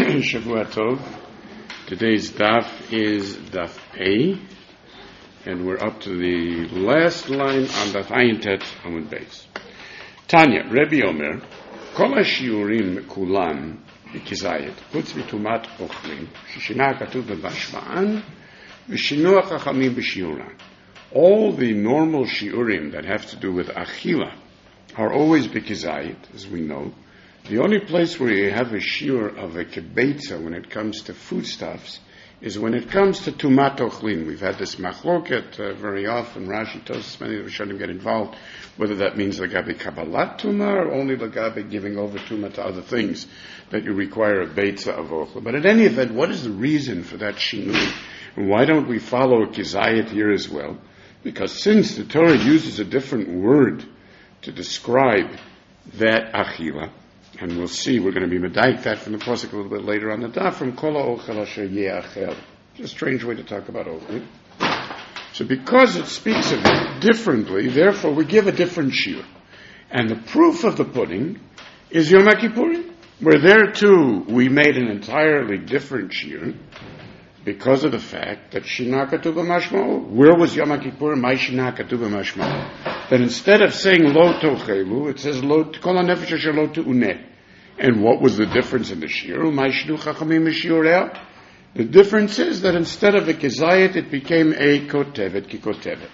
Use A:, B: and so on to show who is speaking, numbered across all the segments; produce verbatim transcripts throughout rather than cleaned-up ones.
A: Shavua Tov. Today's daf is daf A, and we're up to the last line on daf Ayin Tet Amud Beis. Tanya, Rebbe Omer, Kol HaShiurim Kulam B'Kizayit, Chutz V'Tumat Ochlim, Shishina Katuv B'Bashma'an, V'Shinu HaChachamim B'Shiuran. All the normal shiurim that have to do with achila are always B'Kizayit, as we know. The only place where you have a shiur of a kibetza when it comes to foodstuffs is when it comes to tumat ochlin. We've had this machloket uh, very often. Rashi tells us many of the Rishonim get involved, whether that means lagabe kabbalat tuma or only lagabe giving over tuma to other things that you require a betza of ochl. But at any event, what is the reason for that shinui? And why don't we follow kizayit here as well? Because since the Torah uses a different word to describe that achila, and we'll see, we're going to be medaik that from the pasuk a little bit later on the daf, from kol ha'ochel asher ye'achel. Just a strange way to talk about ochel. So because it speaks of it differently, therefore we give a different shiur. And the proof of the pudding is Yom HaKippurim, where there too we made an entirely different shiur because of the fact that Shina Katuv B'Mashma'o. Where was Yom HaKippurim? My Shina Katuv B'Mashma'o. That instead of saying Lo Tochelu, it says Lo Kol HaNefesh Asher Lo Tu'uneh. And what was the difference in the shiur? My Shinu Chachamim B'Shiurei. The difference is that instead of a kizayit, it became a kotevet, ki kotevet.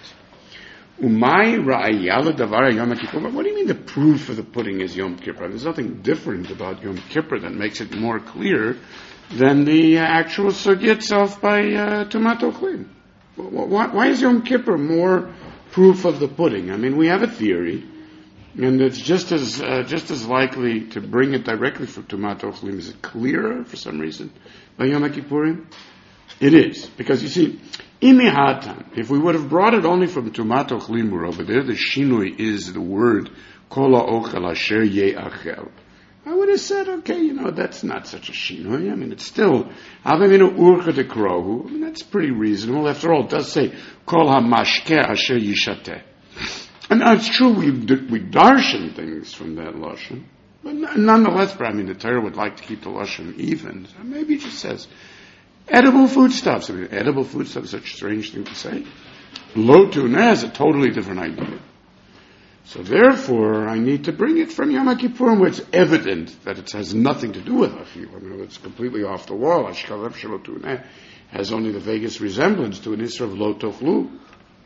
A: Umay ra'ayala davar Yom HaKippur. What do you mean the proof of the pudding is Yom Kippur? There's nothing different about Yom Kippur that makes it more clear than the uh, actual sugi itself by uh, Tumat Ochlim. Why, why is Yom Kippur more proof of the pudding? I mean, we have a theory, and it's just as uh, just as likely to bring it directly from Tumat Ochlim. Is it clearer for some reason by Yom HaKippurim? It is, because you see, imihatan, if we would have brought it only from Tumat Ochlim, where over there the shinui is the word kol ha'ochel asher ye'achel, I would have said, okay, you know, that's not such a shinui. I mean, it's still, aviminu urcha de krohu. I mean, that's pretty reasonable. After all, it does say, kol ha'mashke asher yishateh. And it's true, we we darshan things from that lashon, but nonetheless, I mean, the Torah would like to keep the lashon even. So maybe it just says edible foodstuffs. I mean, edible foodstuffs is such a strange thing to say. Lo tuneh is a totally different idea. So therefore, I need to bring it from Yom HaKippurim, where it's evident that it has nothing to do with achil. I mean, it's completely off the wall. Ashkalev shelo tuneh has only the vaguest resemblance to an isra of lo tochlu.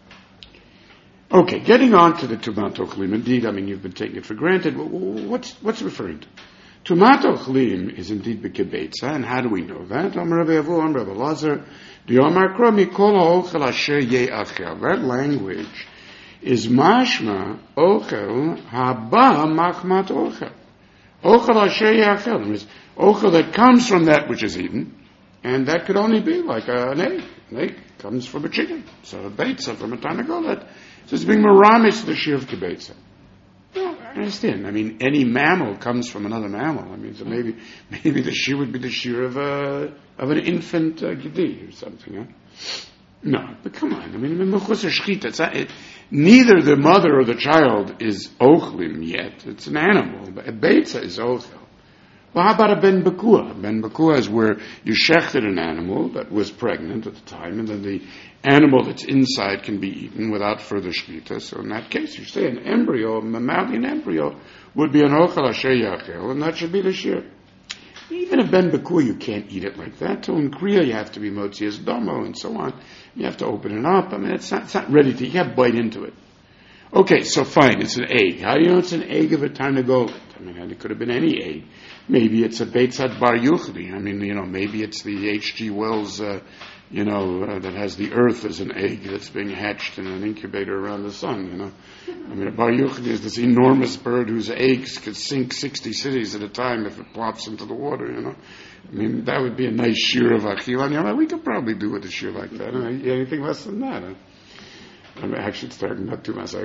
A: Okay, getting on to the Tumat Ochlim. Indeed, I mean, you've been taking it for granted. What's what's referring to? Tumat Ochlim is indeed b'kibetza, and how do we know that? Amar Rabbi Avu, Amar Rabbi Lazar, D'Yomar Kro Mikol ha'ochel asher ye'achel. That language is mashma ochel haba machmat ochel. Ochel asher ye'achel. It means ochel that comes from that which is eaten, and that could only be like an egg. An egg comes from a chicken, so a betza from a tarnagolet. So it's being maramish the shiur of kibetza. Well, I understand. I mean, any mammal comes from another mammal. I mean, so maybe maybe the shiur would be the shiur of a of an infant uh, gedi or something. Huh? No, but come on. I mean, it, neither the mother or the child is ochlim yet. It's an animal. But a betza is ochel. Well, how about a ben bakua? Ben bakua is where you shechted an animal that was pregnant at the time, and then the animal that's inside can be eaten without further shmita. So in that case, you say an embryo, a mammalian embryo, would be an ochel asher yachel, and that should be the shiur. Even a ben bakua, you can't eat it like that. So in kriya, you have to be motzias domo and so on. You have to open it up. I mean, it's not, it's not ready to, you can't bite into it. Okay, so fine, it's an egg. How do you know it's an egg of a tarnagolet? I mean, it could have been any egg. Maybe it's a beitzat bar yuchdi. I mean, you know, maybe it's the H G Wells, uh, you know, uh, that has the earth as an egg that's being hatched in an incubator around the sun, you know. I mean, a bar yuchdi is this enormous bird whose eggs could sink sixty cities at a time if it plops into the water, you know. I mean, that would be a nice shiur of achil. You know, we could probably do with a shiur like that. And anything less than that, huh? I'm actually starting not too much.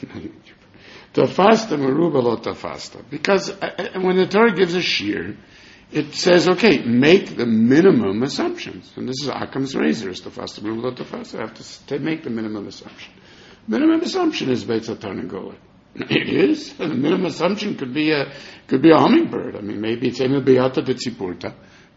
A: Tafasta meruba lo tafasta. Because uh, when the Torah gives a shiur, it says, okay, make the minimum assumptions. And this is Akam's razor. Tafasta meruba lo tafasta. I have to t- make the minimum assumption. Minimum assumption is beitzat tarnagolet. It is. The minimum assumption could be a could be a hummingbird. I mean, maybe it's emil beata de tzipurta.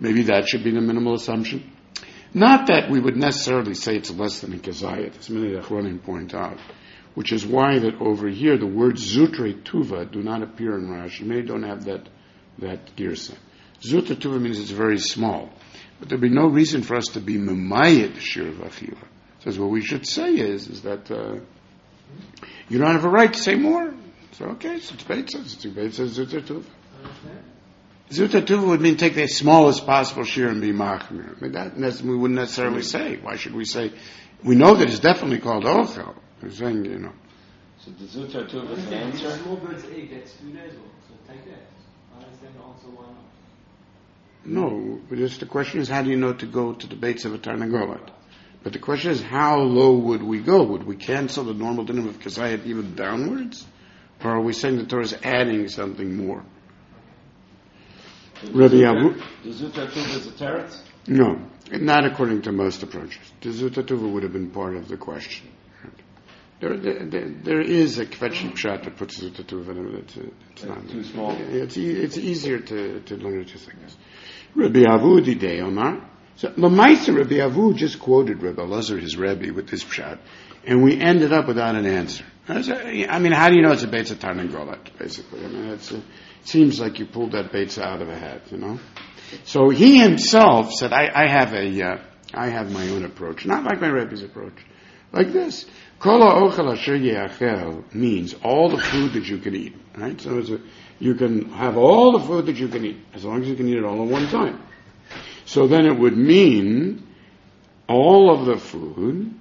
A: Maybe that should be the minimal assumption. Not that we would necessarily say it's less than a kezayit, as many Achronim point out, which is why that over here the words zutre tuva do not appear in Rashi. Maybe don't have that that girsa. Zutre tuva means it's very small, but there'd be no reason for us to be memayed shir v'achila. Says what we should say is is that uh, you don't have a right to say more. So okay, so it's Beit says it's Beit says zutre tuva. Zuta Tuva would mean take the smallest possible shir and be machmir. I mean, that we wouldn't necessarily say. Why should we say? We know that it's definitely called ochel. We're saying, you know.
B: So the Zuta Tuva is an answer?
C: Small bird's egg gets two days old, so take that. I understand also why not.
A: No, but just the question is, how do you know to go to the Beitz of a Tarnagolet? But the question is, how low would we go? Would we cancel the normal dinim of Kezayit even downwards? Or are we saying the Torah is adding something more?
B: The
A: Rabbi Abu,
B: the Zuta Tuva is a teretz?
A: no, not according to most approaches. The Zuta Tuva would have been part of the question. There, there, there, there is a kvetch pshat that puts Zuta Tuva in it. It's, it's not
B: Too small.
A: It's, e- it's easier to, to learn it just like this. Rabbi Avu didei Omar. So Lamaisa Rabbi Avu just quoted Rabbi Elazar, his Rebbe, with this pshat, and we ended up without an answer. I mean, how do you know it's a Beitza Tarnagolet, basically? I mean, it's a, it seems like you pulled that Beitza out of a hat, you know? So he himself said, I, I have a, uh, I have my own approach, not like my Rebbe's approach. Like this. Kol ha'ochel asher ye'achel means all the food that you can eat, right? So it's a, you can have all the food that you can eat, as long as you can eat it all at one time. So then it would mean all of the food,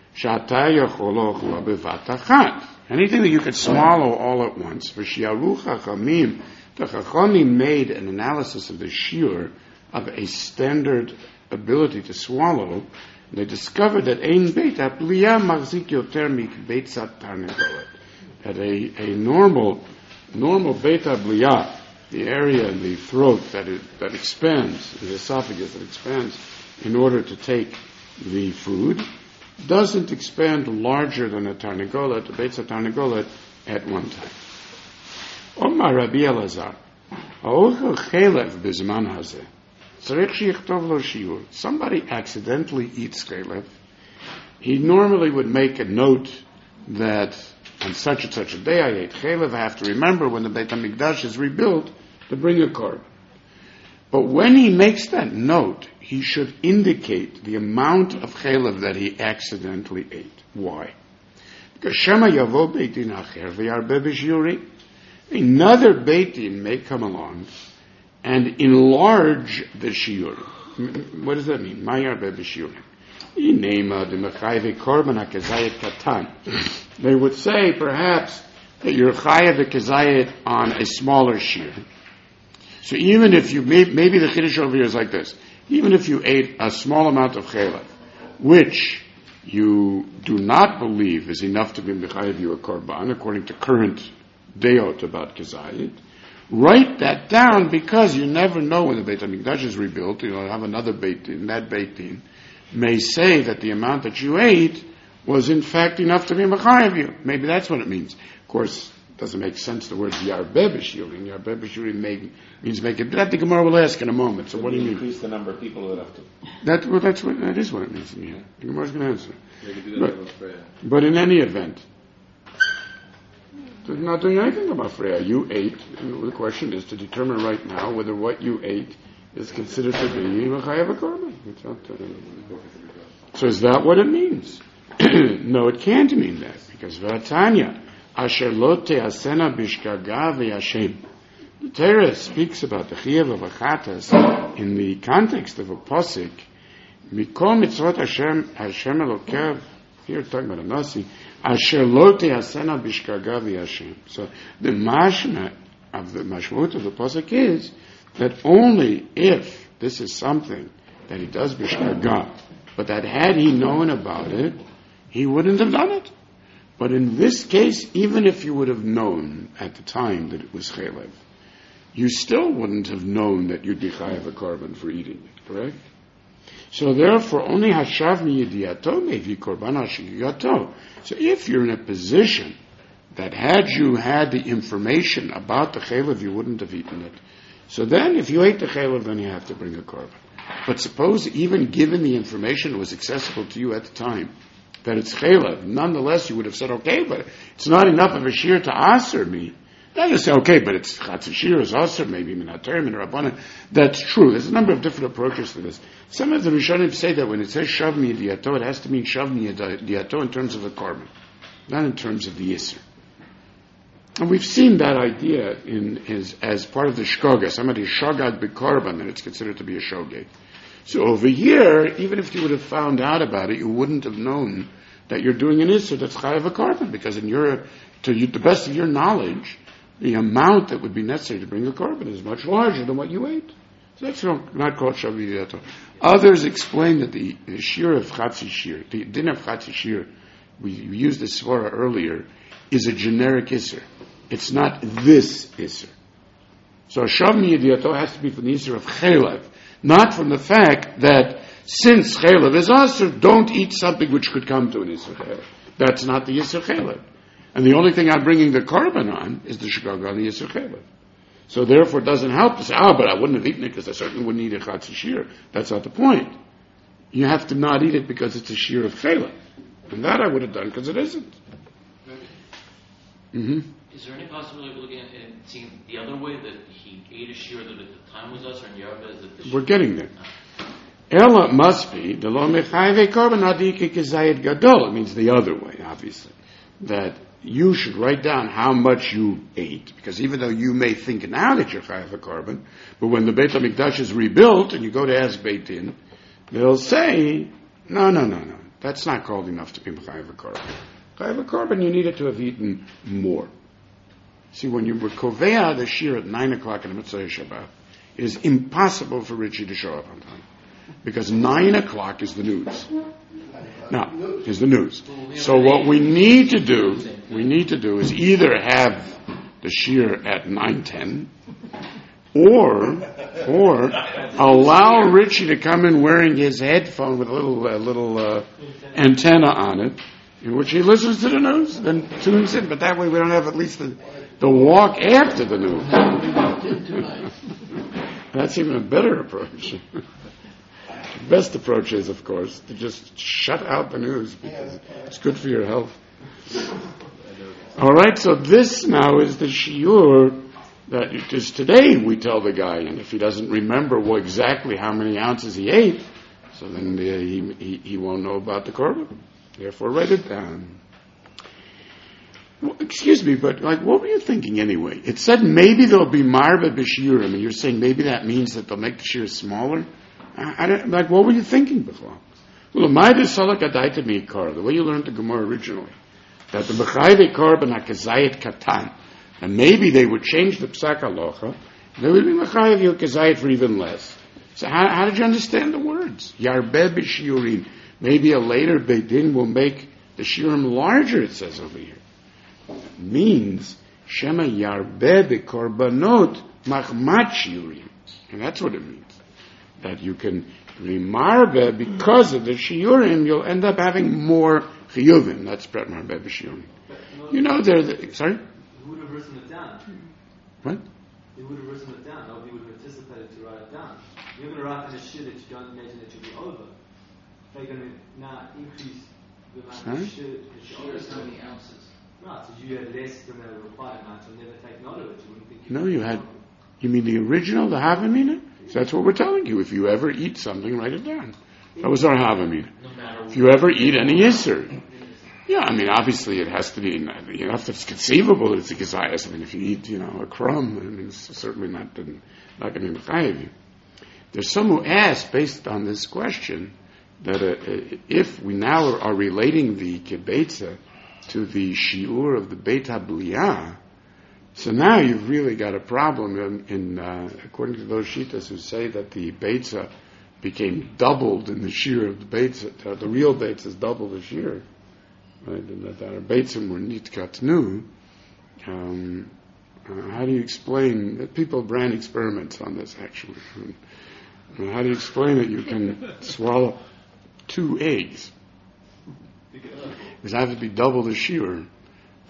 A: anything that you could swallow all at once. The Chachamim made an analysis of the shiur of a standard ability to swallow. They discovered that ein beit hapliya machzik yoter mikbeitzat tarnegolet. That a, a normal normal beit hapliya, the area in the throat that it, that expands, the esophagus that expands in order to take the food, doesn't expand larger than a tarnagolet, a beitzat tarnagolet, at one time. Omar Rabbi Elazar, ha'ochel chelev bizman hazeh. Somebody accidentally eats chelev. He normally would make a note that on such and such a day I ate chelev. I have to remember when the Beit HaMikdash is rebuilt to bring a korban. But when he makes that note, he should indicate the amount of chelev that he accidentally ate. Why? Because Shema Yavo Beitin Acher V'Yarbeh B'Shiurim. Another Beitin may come along and enlarge the shiur. What does that mean? Ma'yarbeh b'shiurim. Inema de mechayve korban hakezayit katan. They would say, perhaps, that you're chayav hakezayit on a smaller shiur. So even if you, may, maybe the chiddush over here is like this. Even if you ate a small amount of chelev, which you do not believe is enough to be mechayev you a korban, according to current deot about kezayit, write that down, because you never know when the Beit HaMikdash is rebuilt. You'll have another Beit Din. That Beit Din may say that the amount that you ate was in fact enough to be mechayev you. Maybe that's what it means. Of course, it doesn't make sense the word Yarbeh b'shiurim. Yarbeh b'shiurim means make it. That the Gemara will ask in a moment. So, so what do you mean?
B: Increase the number of people that have to.
A: That, well, that's what, that is what it means in here. The Gemara is going to answer. But, but in any event, they're not doing anything about Freya. You ate, and the question is to determine right now whether what you ate is considered to be Mechayev HaKorban. It's not, uh, so is that what it means? No, it can't mean that, because V'atanya, Asher lo te'asena bishkaga v'yashem. The Torah speaks about the Chiyuv of Achatas in the context of a posik. Mikol mitzvot Hashem, Hashem Elokev, here talking about a Nasi, Asher lo te'asena bishkaga v'yashem. So the mashma of the mashmut of the posik is that only if this is something that he does bishkaga, but that had he known about it, he wouldn't have done it. But in this case, even if you would have known at the time that it was chelev, you still wouldn't have known that you'd be chayav a korban for eating it, correct? So therefore, only hashav mi yediato mevi korban hashigato. So if you're in a position that had you had the information about the chaylev, you wouldn't have eaten it. So then, if you ate the chaylev, then you have to bring a korban. But suppose, even given the information that was accessible to you at the time, that it's chaylev, nonetheless, you would have said, okay, but it's not enough of a shear to aser me. Now you say, okay, but it's chatzishir is aser, maybe minaterim and rabbanan. That's true. There's a number of different approaches to this. Some of the Rishonim say that when it says shav mi'ediato, it has to mean shav mi'ediato in terms of the korban, not in terms of the yisr. And we've seen that idea in his, as part of the shkoga. Somebody shogag b'korban, and it's considered to be a shogeg. So over here, even if you would have found out about it, you wouldn't have known that you're doing an isser that's chayav a korban, because in your, to you, the best of your knowledge, the amount that would be necessary to bring a korban is much larger than what you ate. So that's not called shav mi'ediato. Others explain that the, the shir of chatzi shir, the din of chatzi shir, we, we used this svara earlier, is a generic isser. It's not this isser. So shav mi'ediato has to be from the isser of chaylev, not from the fact that since chaylev is asr, don't eat something which could come to an isser chaylev. That's not the isser chaylev. And the only thing I'm bringing the korban on is the shkoga on the isser chaylev. So therefore it doesn't help to say, oh, but I wouldn't have eaten it because I certainly wouldn't eat a chatzi shir. That's not the point. You have to not eat it because it's a shir of chaylev. And that I would have done because it isn't. Mm-hmm.
D: Is there any possibility of looking at it and seeing the other way, that he ate a shear that at the time was us, or in Yarba is that the
A: We're getting there. Ella must be the lo mechayve korban adike kezayit gadol. It means the other way, obviously. That you should write down how much you ate, because even though you may think now that you're chayav a korban, but when the Beit HaMikdash is rebuilt and you go to ask Beit Din, they'll say, no, no, no, no, that's not called enough to be chayav a korban. Chayav a korban, you needed to have eaten more. See, when you were kovea the shir at nine o'clock in the Mitzvah Shabbat, it is impossible for Richie to show up on time, because nine o'clock is the news. Now, is the news. So what we need to do, we need to do is either have the shir at nine ten, or, or allow Richie to come in wearing his headphone with a little, uh, little uh, antenna on it, in which he listens to the news, then tunes in. But that way we don't have at least the, the walk after the news. That's even a better approach. The best approach is, of course, to just shut out the news, because it's good for your health. All right, so this now is the shiur that it is today we tell the guy, and if he doesn't remember what, exactly how many ounces he ate, so then the, he, he he won't know about the korban. Therefore, write it down. Well, excuse me, but like, what were you thinking anyway? It said maybe there'll be marba b'shiurim, and you're saying maybe that means that they'll make the shiur smaller. I, I don't, like, what were you thinking before? Well, the way you learned the Gemara originally, that the b'chayve korban hakazayit katan, and maybe they would change the psak halacha, they would be b'chayve you kazayit for even less. So how, how did you understand the words? Yarbe b'shiurim. Maybe a later Beit Din will make the shiurim larger, it says over here. It means shema yarbe b'korbanot machmat shiurim. And that's what it means. That you can remarbe because of the shiurim, you'll end up having more chiyuvim. That's prat marbe b'shiurim. You know, they're the, sorry?
C: He would have written it down.
A: What?
C: He would have written it down. Nobody would have anticipated to write it down. You're going to write in a shir that you don't imagine it should be over. They're going to now increase the amount
A: Sorry?
C: of shir that you
D: shear is how many ounces?
C: Right, so you had less than the required amount, you'll never take note of it. You wouldn't think you
A: No, you had, you mean the original, the Havamina? So that's what we're telling you. If you ever eat something, write it down. That was our Havamina.
D: No matter
A: If you ever eat any Yisr. Yeah, I mean, obviously it has to be, you know, if it's conceivable that it's a Gezayas. I mean, if you eat, you know, a crumb, I mean, it's certainly not, not going to chayiv you. There's some who ask, based on this question, that uh, if we now are relating the Kebetza to the Shiur of the Beit HaBliyah, so now you've really got a problem in, in uh, according to those Shitas who say that the Beitza became doubled in the Shir of the Beitza, uh, the real Beitza is double the Shir, right? And that our Beitzim were Nitkatnu. Um, uh, how do you explain that people ran experiments on this actually? Um, uh, how do you explain that you can swallow two eggs? Because I have to be double the Shir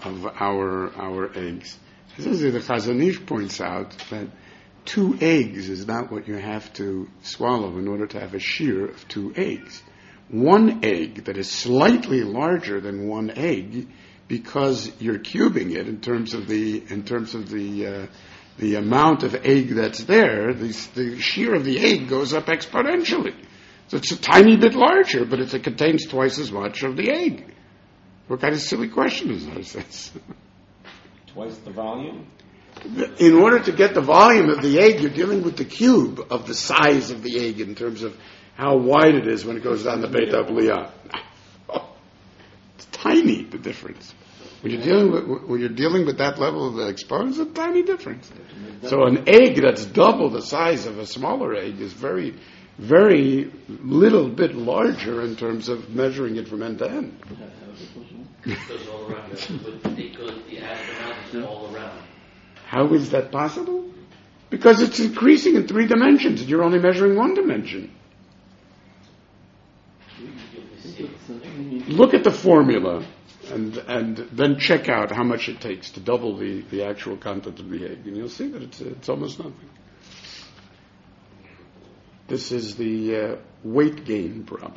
A: of our our eggs. This is the Chazon Ish points out that two eggs is not what you have to swallow in order to have a shear of two eggs. One egg that is slightly larger than one egg, because you're cubing it in terms of the in terms of the uh, the amount of egg that's there, the, the shear of the egg goes up exponentially. So it's a tiny bit larger, but it contains twice as much of the egg. What kind of silly question is this?
B: Twice the volume?
A: In order to get the volume of the egg, you're dealing with the cube of the size of the egg in terms of how wide it is when it goes down the Beit HaBliyah. It's tiny, the difference. When you're dealing with when you're dealing with that level of the exponent, it's a tiny difference. So an egg that's double the size of a smaller egg is very, very little bit larger in terms of measuring it from end to end.
D: It goes all around. It goes, the astronaut is all around.
A: How is that possible? Because it's increasing in three dimensions, and you're only measuring one dimension. Look at the formula, and and then check out how much it takes to double the, the actual content of the egg, and you'll see that it's it's almost nothing. This is the uh, weight gain problem.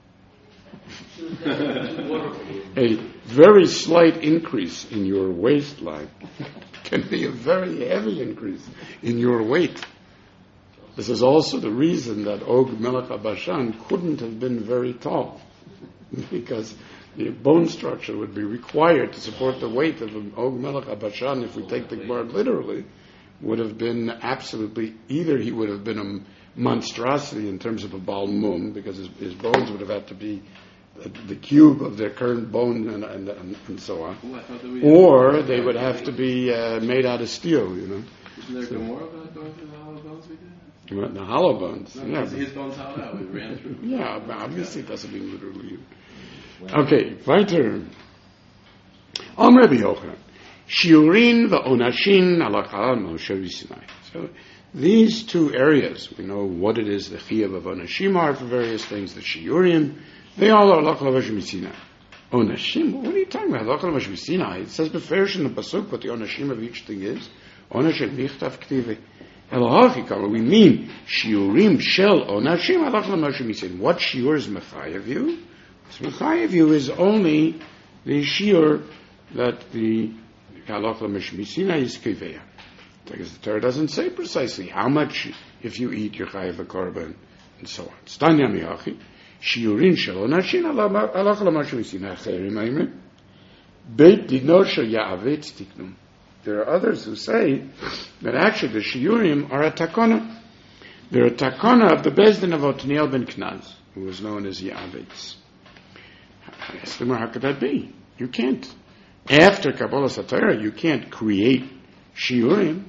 A: A very slight increase in your waistline can be a very heavy increase in your weight. This is also the reason that Og Melech HaBashan couldn't have been very tall, because the bone structure would be required to support the weight of Og Melech HaBashan, if we take the Gemara literally, would have been absolutely, either he would have been a monstrosity in terms of a Baal Mum, because his, his bones would have had to be the, the cube of their current bone and, and, and, and so on, or they would have to be uh, made out of steel, you know.
E: Isn't there
A: So-
E: more about going through the hollow bones we did?
A: The hollow bones.
E: No,
A: Yeah,
E: his, his bones hollowed out. We ran through.
A: yeah, but obviously it doesn't mean literally. Okay, weiter. Om Rabbi Yochanan. Shiurin va'onashin alachal Moshe v'Sinai. So these two areas, we know what it is the chiyuv of onashim are for various things. The shiurim, they all are alachal Moshe v'Sinai. Onashim, what are you talking about? Alachal Moshe v'Sinai. It says beferish in the pasuk what the onashim of each thing is. Onashim nichtav k'tivei. We mean shiurim shel onashim alachal Moshe v'Sinai. What shiur is mechayev you? Mechayev you is only the shiur that the halakha mishmisina is kiveya. Because the Torah doesn't say precisely how much if you eat your chayev korban and so on. Stanya miyachi shiurin shel onashin halakha mishmisina cherim aimer beit dino shel ya'avet tiknum. There are others who say that actually the shiurim are a takana. They're a takana of the Bezdin of Otniel ben Knaz, who was known as Ya'avetz. I asked him, how could that be? You can't. After Kabbalah Satira, you can't create shiurim.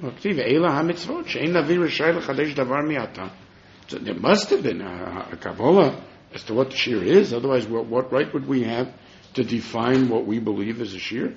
A: So there must have been a, a Kabbalah as to what the shiur is. Otherwise, what, what right would we have to define what we believe is a shiur?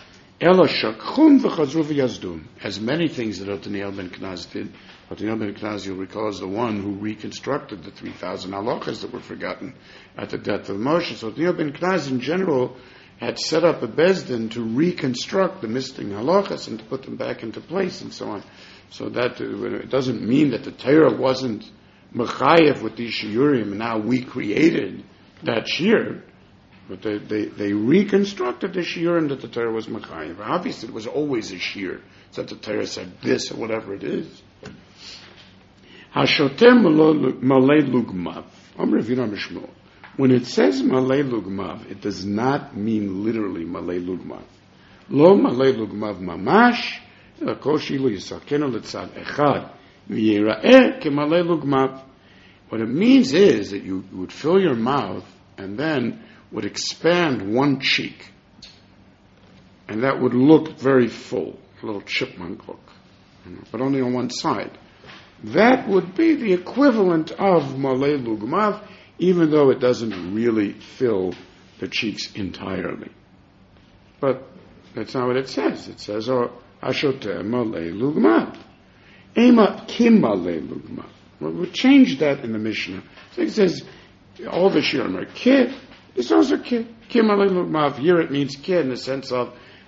A: As many things that Otniel ben Knaz did. Otniel ben Knaz, you'll recall, is the one who reconstructed the three thousand halachas that were forgotten at the death of Moshe. So Otniel ben Knaz, in general, had set up a bezdin to reconstruct the missing halachas and to put them back into place and so on. So that uh, it doesn't mean that the Torah wasn't mechayev with these shiurim, and now we created that shiur. But they, they, they reconstructed the shiurim that the Torah was mechayev. Obviously, it was always a shiur. It's that the Torah said this or whatever it is. Hashotem malei lugmav. When it says malei lugmav, it does not mean literally malei lugmav. Lo malei lugmav mamash, ela kol shilu yisakenu letzad echad v'yira'eh kemalei lugmav. What it means is that you would fill your mouth and then would expand one cheek, and that would look very full, a little chipmunk look, you know, but only on one side. That would be the equivalent of malei lugmav, even though it doesn't really fill the cheeks entirely. But that's not what it says. It says, oh, ashoteh malei lugmav. Ema kim malei lugmav. Well, we'll change that in the Mishnah. So it says, all the shiurim are kid. This also kid. Kim malei lugmav. Here it means kid in the sense of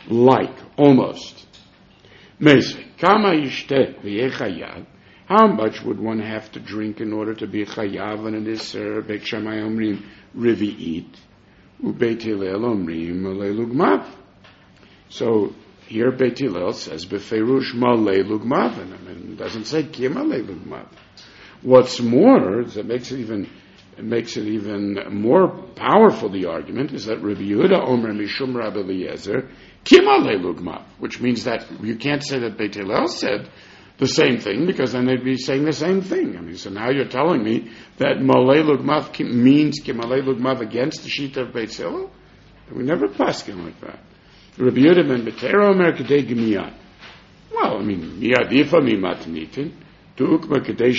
A: like, almost. Mese, kama yishte v'yechayav, how much would one have to drink in order to be chayav, and it is uh, Beit Shammai omrim revi'it, u'Beit Hillel omrim malei lugmav. So here Beit Hillel says befeirush malei lugmav, and I mean, it doesn't say ki malei lugmav. What's more, it makes it even it makes it even more powerful. The argument is that Rabbi Yehuda Omer Mishum Rabbi Eliezer ki malei lugmav, which means that you can't say that Beit Hillel said the same thing, because then they'd be saying the same thing. I mean, so now you're telling me that malei lugmav means ki malei lugmav against the sheet of Beit Hillel? We never paskin like that. Rabbi Yehuda ben Betera Omer Kedei Gemiyat. Well, I mean, miyad ifa mimat nitin. Well, in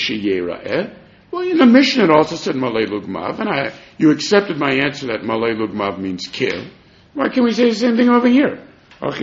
A: the Mishnah it also said malei lugmav, and I, you accepted my answer that malei lugmav means kill. Why can't we say the same thing over here? Well,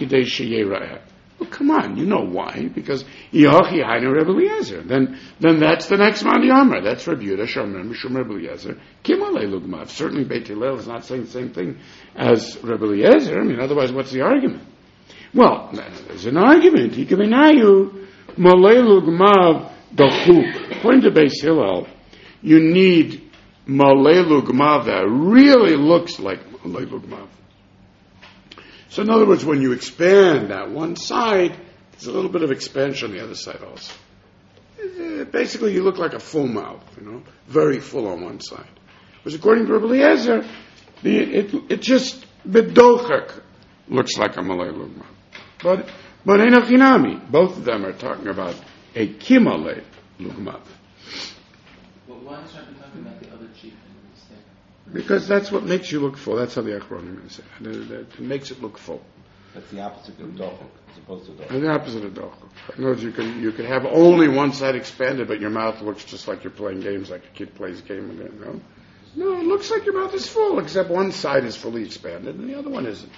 A: come on, you know why? Because Yehochi Hainu Rebbe Eliezer. Then, then that's the next Mandi Amar. That's Rabbi Yehuda Shomer Mishum Rebbe Eliezer. Ki malei lugmav. Certainly Beit Hillel is not saying the same thing as Rebbe Eliezer. I mean, otherwise, what's the argument? Well, there's an argument. Hikaminayu malei lugmav dachuk. According to Beis Hillel, you need malei lugmav that really looks like malei lugmav. So in other words, when you expand that one side, there's a little bit of expansion on the other side also. Basically, you look like a full mouth, you know, very full on one side. Because according to Rabbi Eliezer, the, it, it just bedochak looks like a malei lugmav. But but enochinami, both of them are talking about a kimalei lugmav.
E: Well, why is Rabbi talking about the other chief instead?
A: Because that's what makes you look full. That's how the Achronim say it. It makes it look full.
B: That's the opposite of dochuk, as opposed to dochuk.
A: And the opposite of dochuk. In other words, you can you can have only one side expanded, but your mouth looks just like you're playing games, like a kid plays a game. And then, no, no, it looks like your mouth is full, except one side is fully expanded and the other one isn't.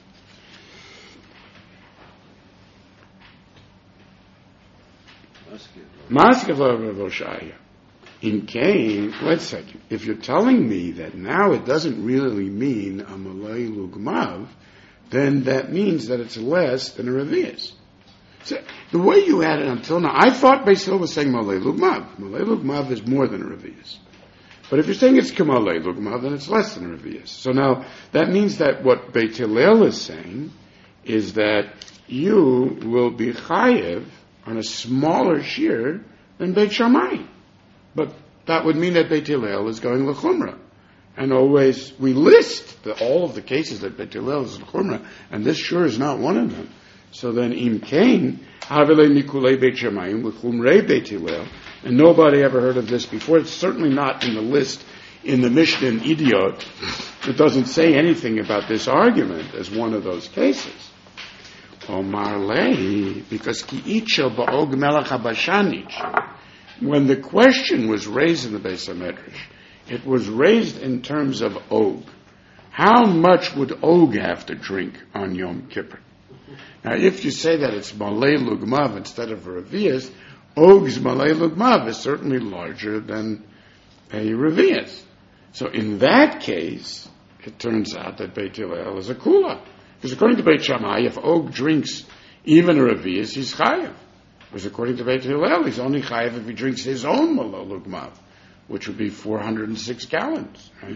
A: In Cain, wait a second. If you're telling me that now it doesn't really mean a malei lugmav, then that means that it's less than a revius. So the way you had it until now, I thought Beis Hillel was saying malei lugmav. Malei lugmav is more than a revius. But if you're saying it's kamalei lugmav, then it's less than a revius. So now that means that what Beit Hillel is saying is that you will be chayev on a smaller shear than Beit Shammai. But that would mean that Beit Hillel is going l'chumra. And always, we list the, all of the cases that Beit Hillel is l'chumra, and this sure is not one of them. So then, im kain, havelei nikulei Beit Shammai, l'chumrei Beit Hillel, and nobody ever heard of this before. It's certainly not in the list in the Mishnah in Idiot. It doesn't say anything about this argument as one of those cases. Omar lei, because ki itchel ba'og melech habashanich. When the question was raised in the Beis HaMedrash, it was raised in terms of Og. How much would Og have to drink on Yom Kippur? Now, if you say that it's malei lugmav instead of a revius, Og's malei lugmav is certainly larger than a revius. So in that case, it turns out that Beit Hillel is a kula. Because according to Beit Shammai, if Og drinks even a revius, he's chayav. Because according to Beit Hillel, he's only chayav if he drinks his own malei lugmav, which would be four hundred six gallons, right?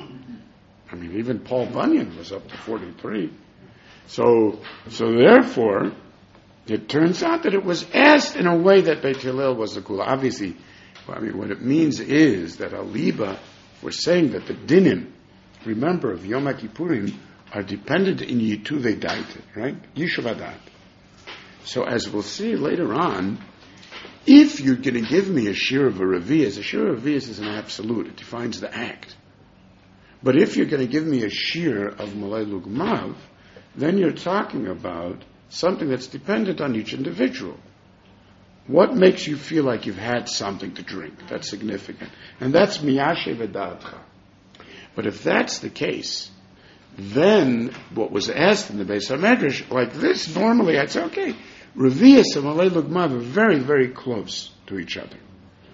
A: I mean, even Paul Bunyan was up to forty-three. So, so therefore, it turns out that it was asked in a way that Beit Hillel was the kula. Obviously, I mean, what it means is that Aliba, we're saying that the dinim, remember, of Yom HaKippurim, are dependent in Yituvei Daita, right? Yishuv Adat. So as we'll see later on, if you're going to give me a shir of a revius, a shir of a revius is an absolute. It defines the act. But if you're going to give me a shir of malei lugmav, then you're talking about something that's dependent on each individual. What makes you feel like you've had something to drink? That's significant. And that's miyashe v'datcha. But if that's the case, then what was asked in the Beis HaMedrash, like this, normally I'd say, okay, revius and malei lugmav are very, very close to each other.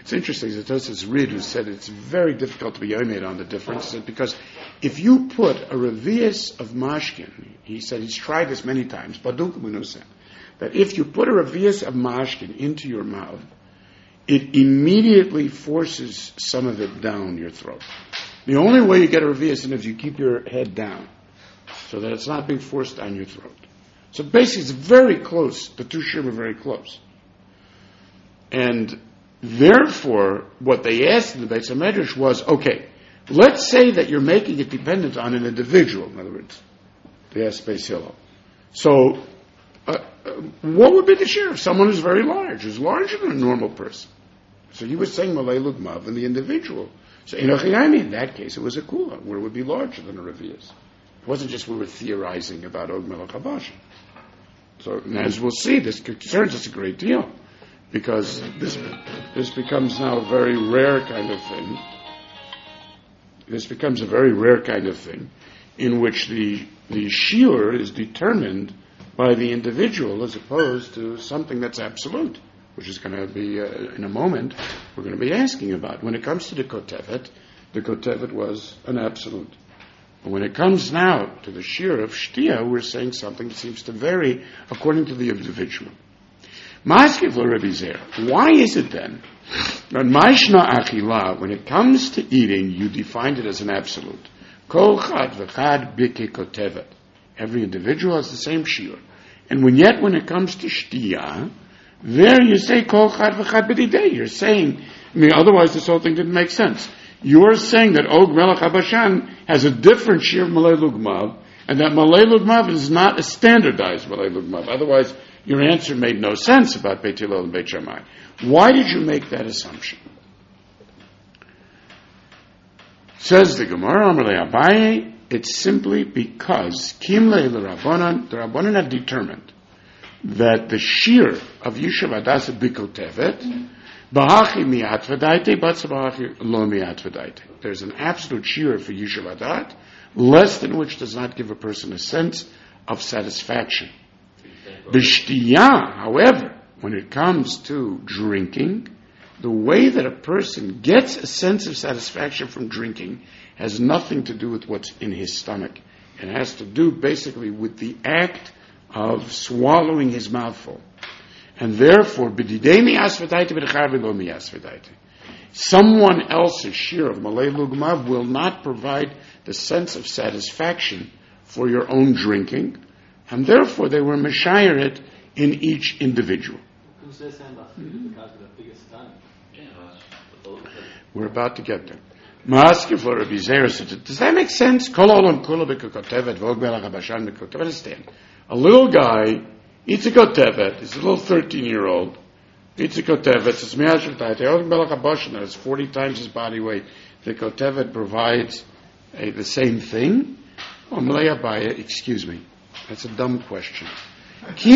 A: It's interesting that Tosfos Rid, who said it's very difficult to be yomed on the difference, said because if you put a revius of mashkin, he said he's tried this many times, Baduk Munusa, that if you put a revius of mashkin into your mouth, it immediately forces some of it down your throat. The only way you get a revius is if you keep your head down, so that it's not being forced down your throat. So basically it's very close, the two shirim are very close. And therefore, what they asked in the Beis HaMedrash was, okay, let's say that you're making it dependent on an individual, in other words, they asked Beis Hillel. So, uh, uh, what would be the share of someone who's very large, who's larger than a normal person? So he was saying Malay Lugmav and the individual. So in that case, it was a kula, where it would be larger than a revius. It wasn't just we were theorizing about Og Melech HaBashan. So, and as we'll see, this concerns us a great deal, because this this becomes now a very rare kind of thing. This becomes a very rare kind of thing, in which the the shiur is determined by the individual as opposed to something that's absolute, which is going to be, uh, in a moment, we're going to be asking about. When it comes to the Kotevet, the Kotevet was an absolute. But when it comes now to the shiur of Shtia, we're saying something that seems to vary according to the individual. Maskiv lo Rabbi Zer. Why is it then that Maishna Achila, when it comes to eating, you defined it as an absolute? Kol chad v'chad bike kotevet. Every individual has the same shiur. And when yet when it comes to Shtia, there you say kol chad v'chad b'didei. You're saying, I mean, otherwise this whole thing didn't make sense. You're saying that Og Melech HaBashan has a different shiur of Malay Lugmav, and that Malay Lugmav is not a standardized Malay Lugmav. Otherwise, your answer made no sense about Beit Hillel and Beit Shammai. Why did you make that assumption? Says the Gemara, Amalei Abaye, it's simply because Kimlei l'Rabbanan, the Rabbanan have determined that the shiur of Yishuv Adas Bikotevet, Bahachi miat v'daite, batzabahachi lo miat v'daite. There's an absolute shiur for Yishuv Adat, less than which does not give a person a sense of satisfaction. B'shtiyah, however, when it comes to drinking, the way that a person gets a sense of satisfaction from drinking has nothing to do with what's in his stomach. It has to do basically with the act of swallowing his mouthful. And therefore, someone else's shiur of Malay Lugmav will not provide the sense of satisfaction for your own drinking, and therefore they were meshayir it in each individual. We're about to get there. Does that make sense? Understand. A little guy eats a kotevet. He's a little thirteen-year-old. Eats a kotevet. It's miyashiv taitei. Og Melech HaBashan has forty times his body weight. The kotevet provides a, the same thing. Oh, Malay Abaye, excuse me. That's a dumb question. Okay,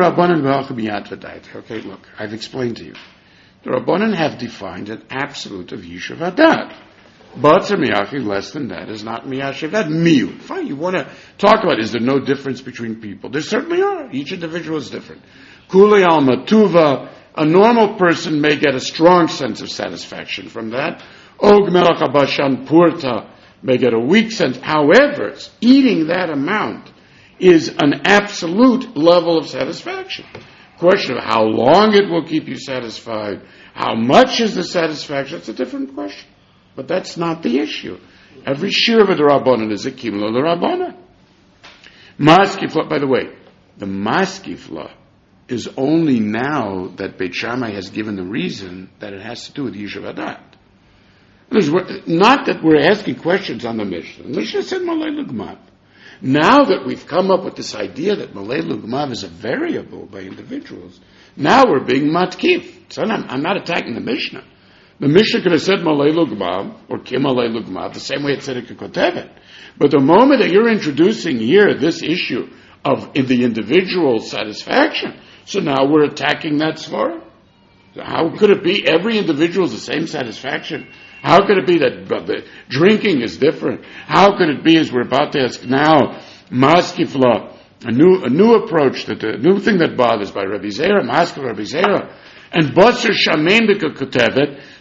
A: look, I've explained to you. The Rabbanan have defined an absolute of Yishuv Adat. Batzer miyachi, less than that, is not miyashiv that miu. Fine, you want to talk about, is there no difference between people? There certainly are. Each individual is different. Kuli al matuva, a normal person may get a strong sense of satisfaction from that. Og Melech HaBashan purta may get a weak sense. However, eating that amount is an absolute level of satisfaction. Question of how long it will keep you satisfied, how much is the satisfaction, it's a different question. But that's not the issue. Every shiur of a Rabbanan is a kimlo l'Rabbanan. Maskifla, by the way, the maskifla is only now that Beit Shammai has given the reason that it has to do with Yishuv Adat. Not that we're asking questions on the Mishnah. The Mishnah said Malay Lugmav. Now that we've come up with this idea that Malay Lugmav is a variable by individuals, now we're being matkif. So I'm, I'm not attacking the Mishnah. The Mishnah could have said Malay Lugmav or Kim Malay Lugmav the same way it said it could Kotevet. But the moment that you're introducing here this issue of in the individual satisfaction, so now we're attacking that svara. So how could it be every individual is the same satisfaction? How could it be that the drinking is different? How could it be, as we're about to ask now, maskifla, a new a new approach, that the new thing that bothers by Rabbi Zera, maskifla Rabbi Zera, and Basar Shamein B'Kotevet.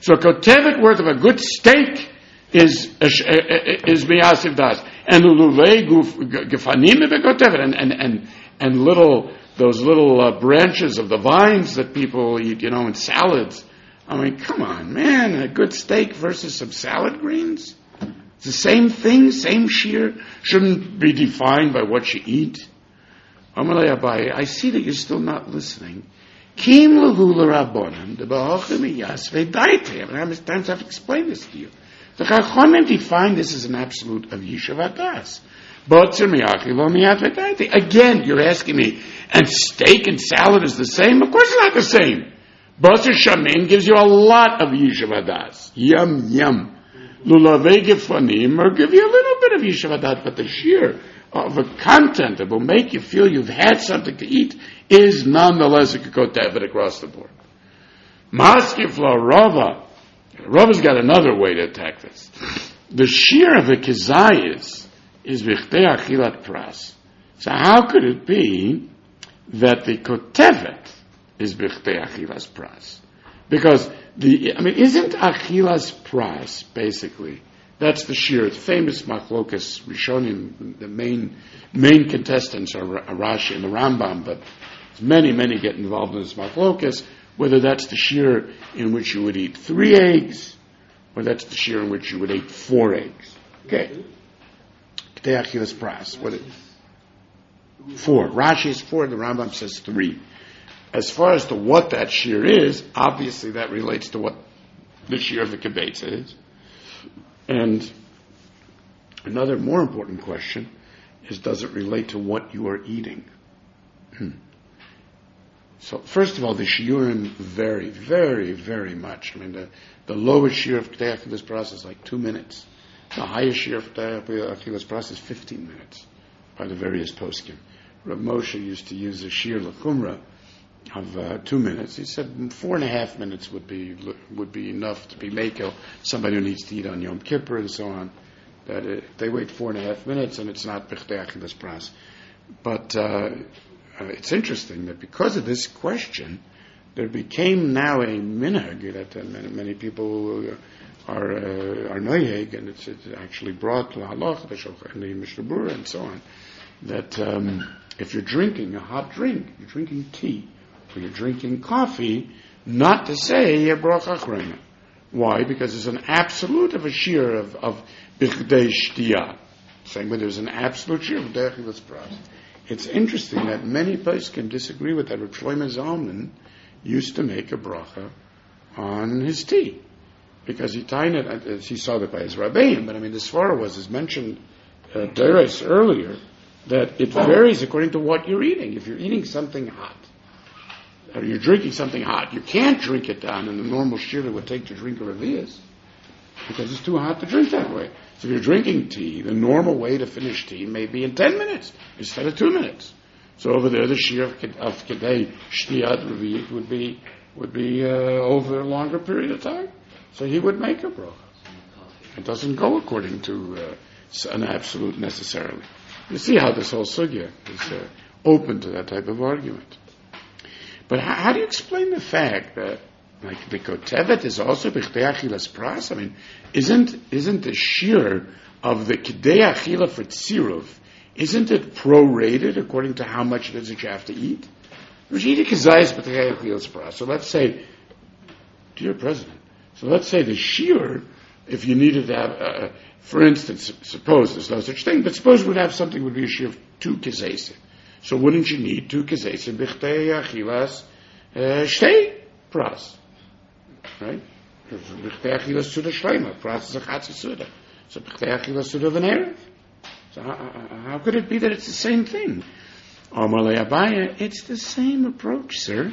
A: So a kotevet worth of a good steak is is miyasiv das, and lululei gefanim bekotevet, and and and and little those little uh, branches of the vines that people eat, you know, in salads. I mean, come on, man, a good steak versus some salad greens. It's the same thing, same shear. Shouldn't be defined by what you eat. Amalei Abaye, I see that you're still not listening. Kim lehula rabbonim de ba'achim yasvei daite. I mean, how many times I have to explain this to you? The Chachamim define this as an absolute of Yishuv Adas. Botzer miyachi lo miyasvei daite. Again, you're asking me, and steak and salad is the same? Of course it's not the same. Botzer shamin gives you a lot of Yishuv Adas. Yum, yum. Lulavei gefanim or give you a little bit of Yishuv Adas, but the sheer of a content that will make you feel you've had something to eat is nonetheless a kotevet across the board. Maskif la Rava. Rava's got another way to attack this. The shear of a kizayis is b'chtei achilat pras. So how could it be that the kotevet is b'chtei achilas pras? Because the, I mean, isn't achilas pras basically? That's the shear. It's famous machlokas rishonim. The main main contestants are Rashi and the Rambam, but many many get involved in this machlokas. Whether that's the shear in which you would eat three eggs, or that's the shear in which you would eat four eggs. Okay. K'tei achilas pras. What is four? Rashi is four. The Rambam says three. As far as to what that shear is, obviously that relates to what the shear of the kibbutz is. And another more important question is, does it relate to what you are eating? Hmm. So first of all, the shiurim vary, very, very much. I mean, the, the lowest shear of K'tei Achilas Pras is like two minutes. The highest shear of K'tei Achilas Pras is fifteen minutes by the various poskim. Rav Moshe used to use a shear l'chumra of uh, two minutes. He said four and a half minutes would be would be enough to be meko, somebody who needs to eat on Yom Kippur and so on. That it, they wait four and a half minutes and it's not B'chtei Achilas Pras. But uh, uh, it's interesting that because of this question, there became now a minhag that uh, many, many people are uh, are noyeg, and it's, it's actually brought to halach, the Shulchan, and the Mishnah Berurah, and so on, that um, if you're drinking a hot drink, you're drinking tea, or you're drinking coffee, not to say a bracha achrona. Why? Because there's an absolute of a shear of of bichdei shtiyah. Saying when there's an absolute shear of bichdei achilas pras. It's interesting that many places can disagree with that. Reb Shlomo Zalman used to make a bracha on his tea because he tied it. As he saw that by his rabbeim, but I mean the svara was as mentioned uh, Deres earlier, that it varies according to what you're eating. If you're eating something hot, or you're drinking something hot, you can't drink it down in the normal shear it would take to drink a revius, because it's too hot to drink that way. So if you're drinking tea, the normal way to finish tea may be in ten minutes instead of two minutes. So over there, the shear of kedei shtiyat revius would be would be uh, over a longer period of time. So he would make a bracha. It doesn't go according to uh, an absolute necessarily. You see how this whole sugya is uh, open to that type of argument. But how, how do you explain the fact that, like, the kotevet is also b'chtei achilas pras? I mean, isn't isn't the shear of the k'dei achila for tziruv, isn't it prorated according to how much it is that you have to eat? So let's say, dear President, so let's say the shear, if you needed to have, uh, for instance, suppose there's no such thing, but suppose we'd have something would be a shear of two kesesim. So wouldn't you need two kesesim b'chtei achilas shtei pras, right? B'chtei achilas suda shleima, pras is a chatzi suda. So b'chtei achilas suda v'nerev. So how, how could it be that it's the same thing? Amalei Abaye, it's the same approach, sir.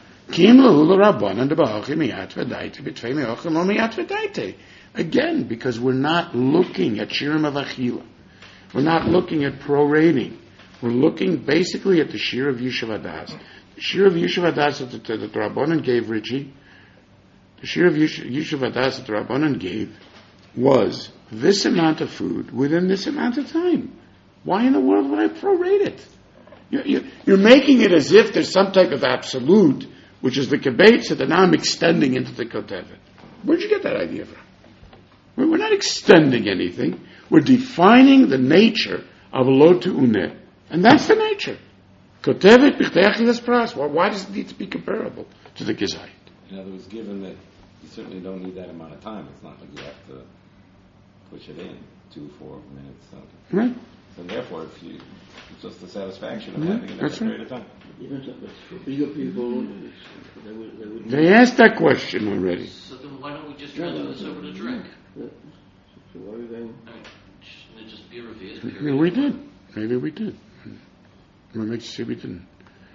A: Again, because we're not looking at shirim of achila. We're not looking at prorating. We're looking basically at the shir of Yishuv Adas. The shir of Yishuv Adas that the, the, the Rabbanan gave, Richie, the shir of Yishuv Adas that the Rabbanan gave was this amount of food within this amount of time. Why in the world would I prorate it? You're, you're, you're making it as if there's some type of absolute, which is the kibbutz, that now I'm extending into the kotevet. Where'd you get that idea from? We're not extending anything. We're defining the nature of a lo te'uneh. And that's the nature. Kotevet b'chtei achilas pras. Why, why does it need to be comparable to the gezayit?
B: In other words, given that you certainly don't need that amount of time, it's not like you have to push it in two, four minutes. So.
A: Right.
B: And therefore, if you, it's just the satisfaction of
A: Yeah,
B: having it in
A: that's
B: that
A: right.
B: period of time.
F: Even if it's for bigger people, they would, they would
A: They asked that question already.
D: So then why don't we just transfer this over to drink?
F: Yeah. So why are we going?
D: I mean, shouldn't it just be reversed?
A: Yeah, we did. Maybe we did. What makes you say we didn't?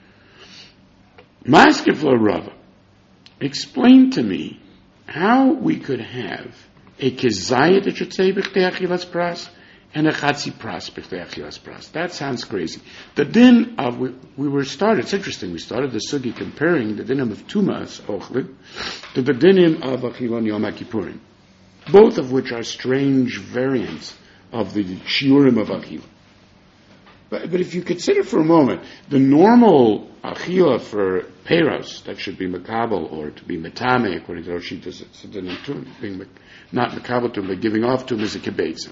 A: Maskefla Rava, explain to me how we could have a kezayit, it should say, b'chtei achilas pras, and a chatzi pras b'chtei achilas pras. That sounds crazy. The din of, we, we were started, it's interesting, we started the sugi comparing the dinim of tumas, ochlin, to the dinim of achilon yom kippurim, both of which are strange variants of the shiurim of achila. But, but if you consider for a moment the normal achila for peros that should be makabel or to be metame, according to Rosh Hashanah, being not makabel to him, but giving off to him is a kibetza.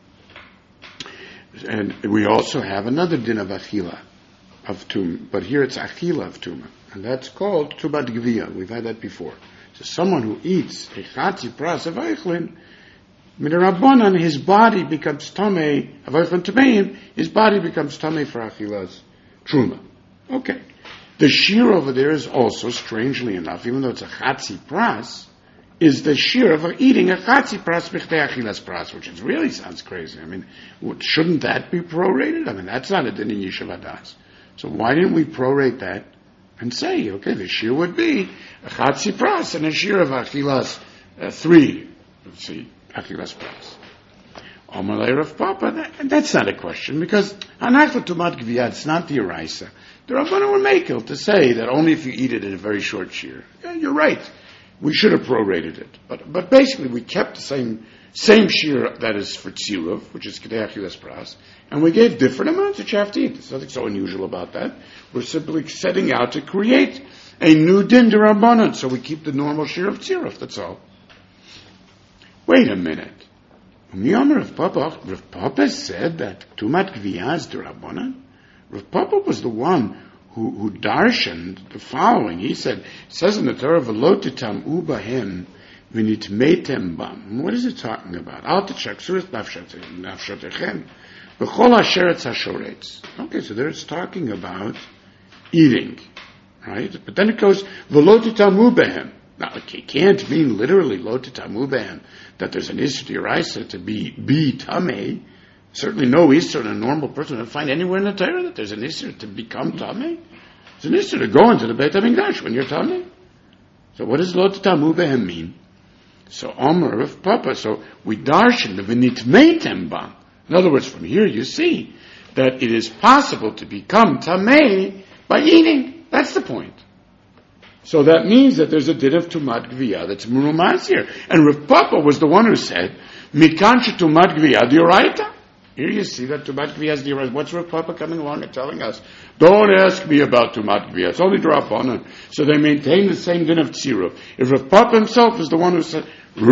A: And we also have another din of achila of tum, but here it's achila of tuma, and that's called tubat gviya. We've had that before. So someone who eats a chatzi pras of eichlin, Midrabanan, his body becomes tamei. Avoichlin tameim, his body becomes tamei for achilas truma. Okay. The shear over there is also, strangely enough, even though it's a chatzi pras, is the shear of eating a chatzi pras b'chtei achilas pras, which is really sounds crazy. I mean, shouldn't that be prorated? I mean, that's not a din in Yeshiva Das. So why didn't we prorate that and say, okay, the shear would be a chatzi pras and a shear of achilas uh, three. Let's see. Achilas pras. Omalei Rav Papa, that, that's not a question, because Anachla Tumat Gviyah, it's not the Eraisa. The Rabbanu were makel to say that only if you eat it in a very short shear. Yeah, you're right. We should have prorated it. But but basically we kept the same same shear that is for Tziruv, which is Kedei Achilas pras, and we gave different amounts that you have to eat. There's nothing so unusual about that. We're simply setting out to create a new din d'Rabbanan, so we keep the normal shear of Tziruv, that's all. Wait a minute. Rav Papa, Rav Papa said that Tumat Gviyah is d'Rabbanan. Rav Papa was the one who, who darshaned the following. He said, it says in the Torah, V'lo titam'u bahem v'nitmeitem bam. What is it talking about? Al t'shaksuret nafshotechem v'chol asher etz hashoretz. Okay, so there it's talking about eating, right? But then it goes, V'lo titam'u bahem. Now, it can't mean literally lo titamu behem, that there's an issur d'oraisa to be be tamei. Certainly no issur in a normal person would find anywhere in the Torah that there's an issur to become tamei. It's an issur to go into the Beit HaMikdash when you're tamei. So what does lo titamu behem mean? So Omer of Papa, so we darshan the v'nitmeitem bam. In other words, from here you see that it is possible to become tamei by eating. That's the point. So that means that there's a din of Tumat Gviyah that's Murumas here. And Rav Papa was the one who said, Mikancha Tumat Gviyah D'Oraita. Here you see that Tumat Gviyah is D'Oraita. What's Rav Papa coming along and telling us? Don't ask me about Tumat Gviyah. It's only D'Rabbanan. So they maintain the same din of Tziruv. If Rav Papa himself is the one who said,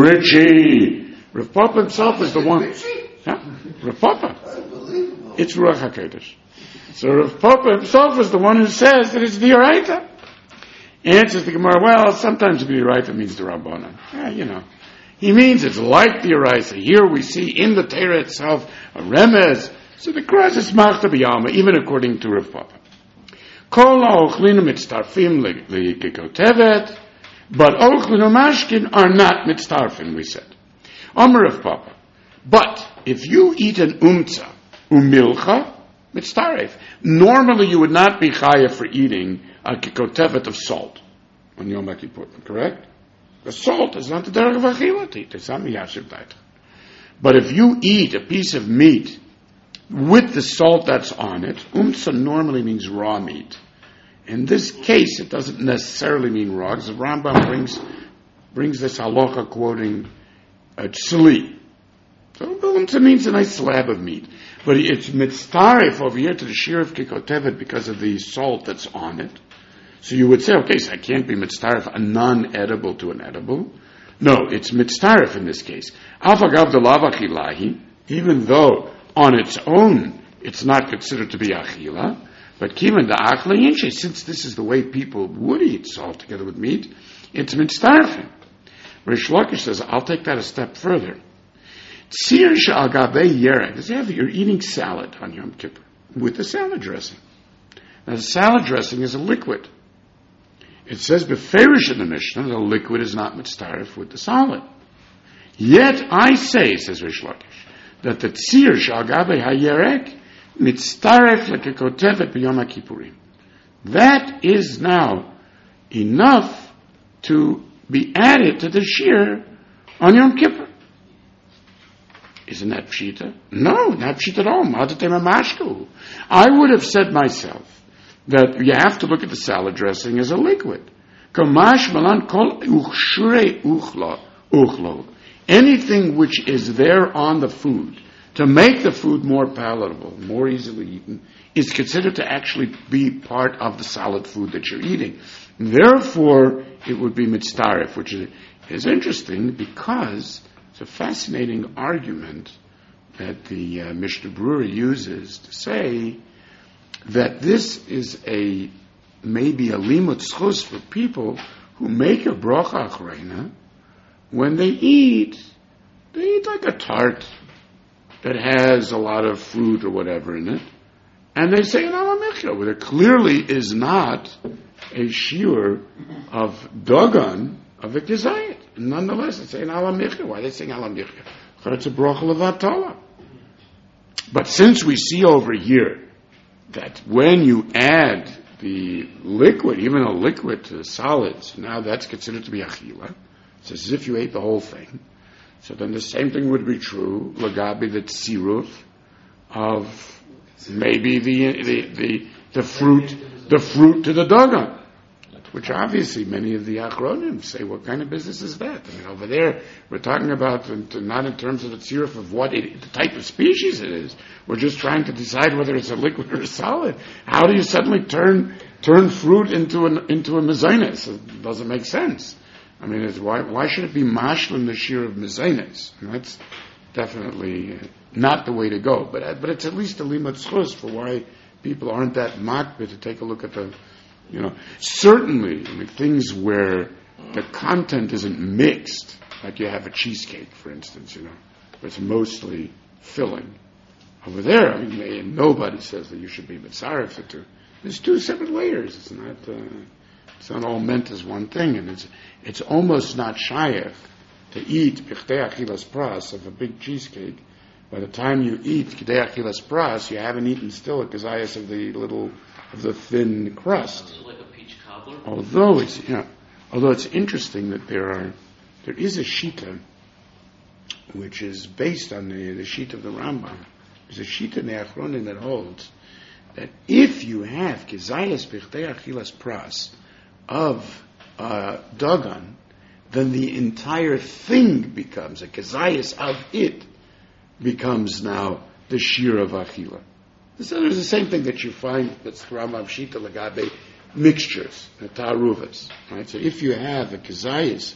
A: Richie! Rav Papa himself is the one. Yeah? Rav Papa. It's Ruach HaKodesh. So Rav Papa himself is the one who says that it's D'Oraita. Answers the Gemara, well, sometimes the D'Oraisa means the Rabbanan. Yeah, you know. He means it's like the D'Oraisa. Here we see in the Torah itself a remez. So the cross is machta b'yama, even according to Rav Papa. Kol ha'ochlinu mitztarfim le'kekotevet, but ochlinu mashkin are not mitztarfim, we said. Omer Rav Papa. But if you eat an umtza, umilcha, mitztaref, normally you would not be chayav for eating a kikotevet of salt on Yom Kippur, correct? The salt is not the derech of achila, it's not miyashiv daita. But if you eat a piece of meat with the salt that's on it, umtza normally means raw meat. In this case, it doesn't necessarily mean raw, because the Rambam brings brings this halacha quoting a tzli. So umtza means a nice slab of meat. But it's mitztaref over here to the shear of kikotevet because of the salt that's on it. So you would say, okay, so I can't be mitztaref a non-edible to an edible. No, it's mitzaref in this case. Alfagav de lav achilahi, even though on its own it's not considered to be achila, but kivan da achla yinshe, since this is the way people would eat salt together with meat, it's mitzarefim. Rish Lakish says, I'll take that a step further. Tzir she'al gabei yerek, does it have you're eating salad on Yom Kippur with the salad dressing. Now the salad dressing is a liquid. It says beferish in the Mishnah, the liquid is not mitzaref with the solid. Yet I say, says Rish Lakish, that the tzir she'al gabei hayerek mitzaref lekekotevet b'yom HaKippurim. That is now enough to be added to the shear on Yom Kippur. Isn't that pshita? No, not pshita at all. I would have said myself that you have to look at the salad dressing as a liquid. Anything which is there on the food to make the food more palatable, more easily eaten, is considered to actually be part of the solid food that you're eating. Therefore, it would be mitzaref, which is, is interesting because it's a fascinating argument that the uh, Mishnah Brura uses to say that this is a maybe a limud schus for people who make a bracha achreina when they eat. They eat like a tart that has a lot of fruit or whatever in it, and they say an alamichya, where there clearly is not a shiur of dagan of a gezayit. Nonetheless, it's saying alamichya. Why are they saying alamichya? Because it's a bracha levatala. But since we see over here that when you add the liquid, even a liquid to the solids, now that's considered to be achila. It's as if you ate the whole thing. So then the same thing would be true, lagabi the tziruf of maybe the the the, the fruit the fruit to the dagan, which obviously many of the achronim say, what kind of business is that? I mean, over there we're talking about not in terms of the tziruf of what it, the type of species it is. We're just trying to decide whether it's a liquid or a solid. How do you suddenly turn turn fruit into an into a mezainis? It doesn't make sense. I mean, it's, why why should it be mashlim the shear of mezainis? That's definitely not the way to go. But but it's at least a limud schus for why people aren't that makbid to take a look at the, you know, certainly I mean, things where the content isn't mixed, like you have a cheesecake, for instance, you know, where it's mostly filling. Over there, I mean, nobody says that you should be mitzaref it to. There's two separate layers. It's not. Uh, It's not all meant as one thing, and it's it's almost not shayach to eat b'chdei achilas pras of a big cheesecake. By the time you eat b'chdei achilas pras, you haven't eaten still a kazayas of the little of the thin crust.
D: Is it like a peach cobbler?
A: Although it's yeah, although it's interesting that there are there is a shita which is based on the the shita of the Rambam. There's a shita in the Achronim that holds that if you have kazayas b'chdei achilas pras of uh, dagan, then the entire thing becomes, a kazayas of it becomes now the shear of achila. So there's the same thing that you find that's Rambam Shita Lagabe mixtures, the taruvas. Right? So if you have a kazayas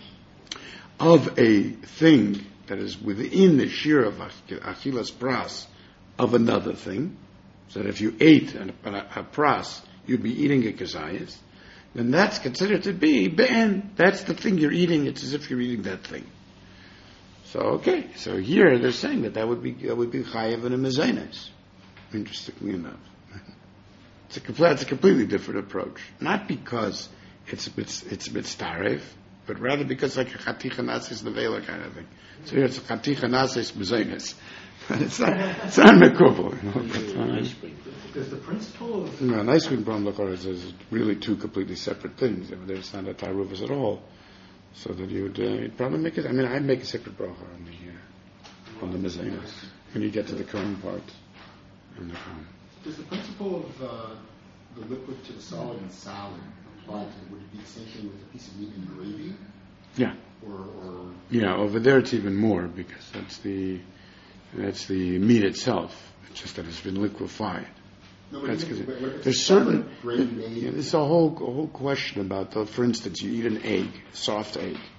A: of a thing that is within the shear of achilas pras of another thing, so that if you ate a, a, a pras, you'd be eating a kazayas, then that's considered to be ben. That's the thing you're eating. It's as if you're eating that thing. So okay. So here they're saying that that would be that would be chayav and a mezainis. Interestingly enough, it's a complete, it's a completely different approach. Not because it's it's it's mitzaref, but rather because like a chaticha nasis nevela kind of thing. So here it's a chaticha nasis mezainis. It's not it's not mekubal. You know, but, um,
C: Because the principle of
A: no, an ice cream problem is, is really two completely separate things. There's not a taruvas at all. So that you would uh, you'd probably make it. I mean, I'd make a separate bracha on the uh, on the mezainis when you get to the cone part. And the cone.
G: Does the principle of uh, the liquid to the solid and salad apply to? Would it be the same thing with a piece of meat and gravy?
A: Yeah.
G: Or, or
A: yeah, over there it's even more because that's the that's the meat itself. It's just that it's been liquefied.
G: No,
A: That's
G: even,
A: because
G: but, but
A: there's certain.
G: gravy made.
A: Yeah, there's a whole a whole question about. The, for instance, you eat an egg, soft egg,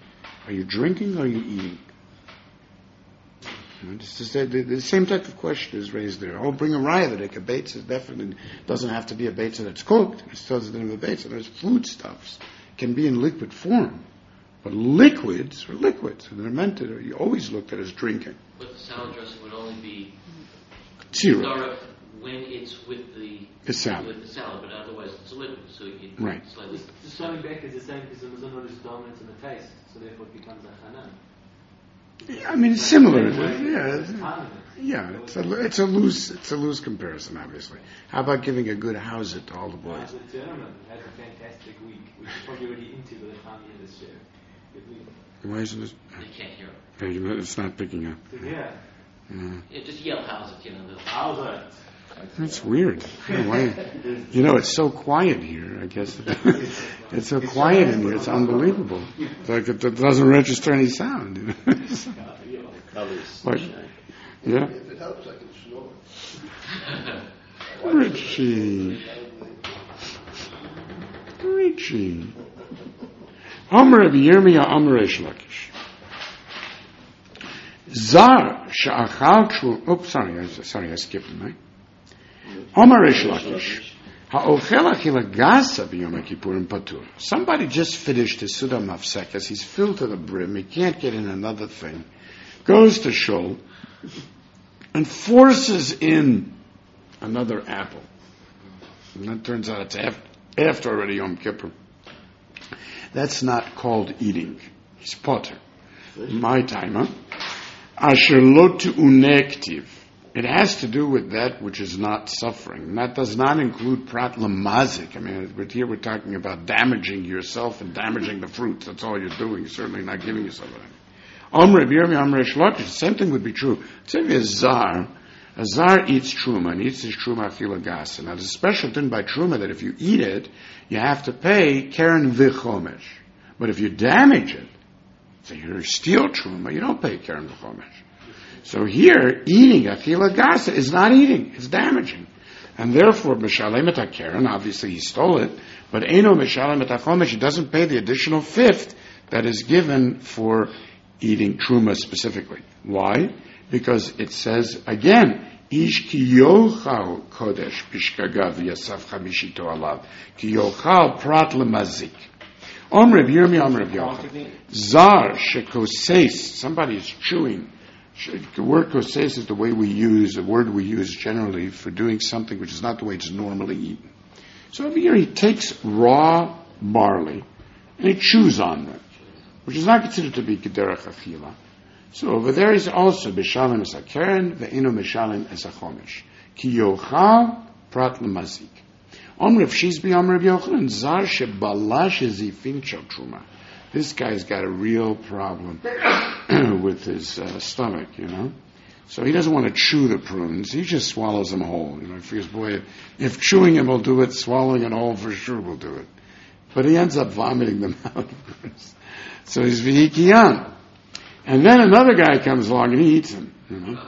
A: Are you drinking or are you eating? You know, this is the, the, the same type of question is raised there. Oh, bring a raya that a beitza definitely doesn't have to be a beitza that's cooked. It still doesn't have a beitza. There's foodstuffs. It can be in liquid form. But liquids are liquids. And they're meant to, you always look at as drinking.
D: But the salad dressing would only be
A: Zero.
D: dark when it's with the,
A: The salad.
D: with the salad, but otherwise it's a liquid, so you
A: Right.
D: slightly.
C: The starting back is the same because the mazonot is dominant in the taste, so therefore it becomes a hanan.
A: Yeah, I mean, it's similar.
C: There's
A: Yeah,
C: time in it.
A: yeah. It's a it's a loose it's a loose comparison, obviously. How about giving a good house it to all the boys?
C: The gentleman had a fantastic week, which is probably already into by the time he had this share. Good week.
A: Why isn't it?
D: You can't hear it.
A: It's not picking up.
C: So yeah,
A: Yeah.
D: Yeah, just yell how's it, you know. The,
C: how's that?
A: That's weird. I don't know why. You know, it's so quiet here. I guess it's so quiet in here. It's unbelievable. It's like it, it doesn't register any sound. You know?
F: Colors.
A: Like, yeah.
F: If it helps, I can snore.
A: Richie. Richie. Omer of Yirmiyah, Omer Reish Lakish. Zar she'achal kshul. Oops, sorry, I, sorry, I skipped it, right? Omer Reish Lakish. Ha'ochel achila gasa b'yom kippurim patur. Somebody just finished his Suda Mafsekas. He's filled to the brim. He can't get in another thing. Goes to shul and forces in another apple. And that turns out it's after, after already Yom Kippur. That's not called eating. He's potter. My timer. Asher lotu unektiv. It has to do with that which is not suffering. And that does not include prat lamazik. I mean, but here we're talking about damaging yourself and damaging the fruits. That's all you're doing. You're certainly not giving yourself anything. Omre b'yirmi omre shlokish. The same thing would be true. Say if a zar, a zar eats truma and eats his truma achila gasa. Now there's a special thing by truma that if you eat it, you have to pay keren v'chomesh. But if you damage it, so you steal truma, you don't pay keren v'chomesh. So here, eating achila gasa is not eating; it's damaging, and therefore mishalem et hakeren. Obviously, he stole it, but eno mishalem et hachomesh. He doesn't pay the additional fifth that is given for eating truma specifically. Why? Because it says again, ish ki yochal kodesh bishkagav yasaf chamishito alav ki yochal prat lemazik. Om Reb Yirmi, Om Reb Yochanan. Zar shekoses. Somebody is chewing. The word koses is the way we use, the word we use generally for doing something which is not the way it's normally eaten. So over here he takes raw barley and he chews on it, which is not considered to be kederach achila. So over there is also b'shalem es hakeren ve'ino b'shalem es hachomesh. Ki yochal prat lemazik. Om Rav Shizbi, Om Rav Yochanan, zar shebalash zifin shel truma. This guy's got a real problem with his uh, stomach, you know. So he doesn't want to chew the prunes. He just swallows them whole. You know, he figures, boy, if, if chewing them will do it, swallowing it whole for sure will do it. But he ends up vomiting them out first. So he's v'hikiyan. And then another guy comes along and he eats them, you know.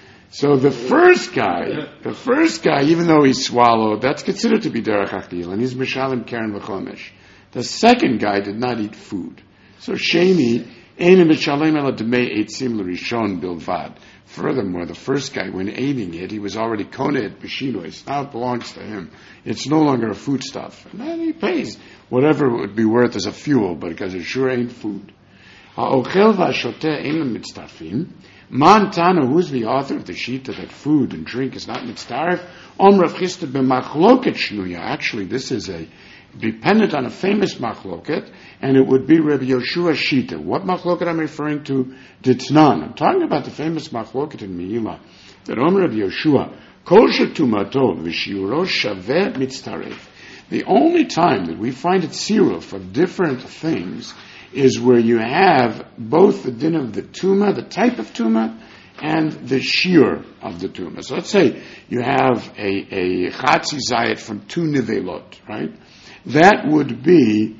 A: So the first guy, the first guy, even though he swallowed, that's considered to be derech achil, and he's mishalim keren v'chomesh. The second guy did not eat food. So Sheni, Ein mishalem ela demei eitzim l'rishon bilvad. Furthermore, the first guy, when eating it, he was already koneh b'shinois. Now it belongs to him. It's no longer a foodstuff. And then he pays whatever it would be worth as a fuel, but because it sure ain't food. Ha'ochel v'ashoteh ein mitztarfim. Montana, who's the author of the Shita that food and drink is not mitzdaref? Om Rav Chisda b'machloket shnuya. Actually, this is a dependent on a famous machloket, and it would be Rabbi Yoshua Shita. What machloket I'm referring to? Ditnan. I'm talking about the famous machloket in Meila. That Om Rabbi Yoshua, kol shetumato v'shiuro shaveh mitzdaref. The only time that we find it siruf of different things is where you have both the din of the tuma, the type of tuma, and the shiur of the tuma. So let's say you have a, a chatzi zayit from two nivelot, right? That would be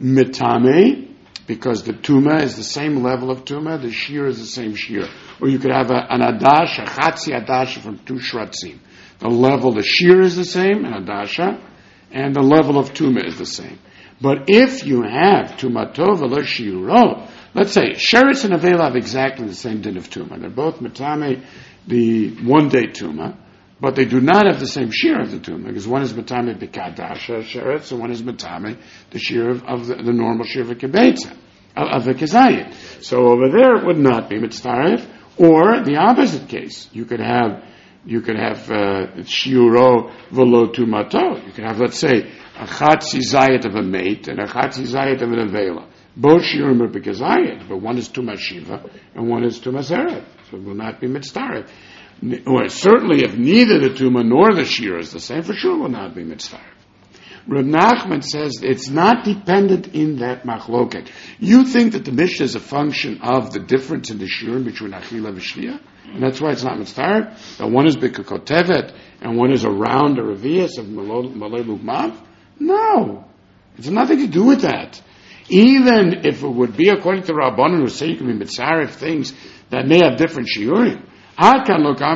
A: mitame, because the tuma is the same level of tuma, the shiur is the same shiur. Or you could have a, an adash, a chatzi adash from two shratzim. The level, the shiur is the same, an adasha, and the level of tuma is the same. But if you have tumato v'lo shiuro, let's say, sheretz and avela have exactly the same din of tumah. They're both matame, the one-day tumah, but they do not have the same shear of the tumah, because one is matame b'kadasha sheretz, and one is matame, the shear of, of the, the normal shear of a kibetza, of, of a kazayit. So over there it would not be mitzaref, or the opposite case. You could have, you could have, uh, shiuro velo tumato. You could have, let's say, a chatzi zayit of a mate, and a chatzi zayit of an avela. Both shiurim are b'kazayit, but one is tumas shiva, and one is tumas erev. So it will not be mitzaref. Or certainly, if neither the tumah nor the shir is the same, for sure will not be mitzvah. Reb Nachman says it's not dependent in that machloket. You think that the Mishnah is a function of the difference in the shirim between achila and shliya, and that's why it's not mitzvah. That one is b'kakotevet and one is around a revius of malay lugmav. No, it's nothing to do with that. Even if it would be according to Rabbanan who say you can be mitzvah things that may have different shiurim. The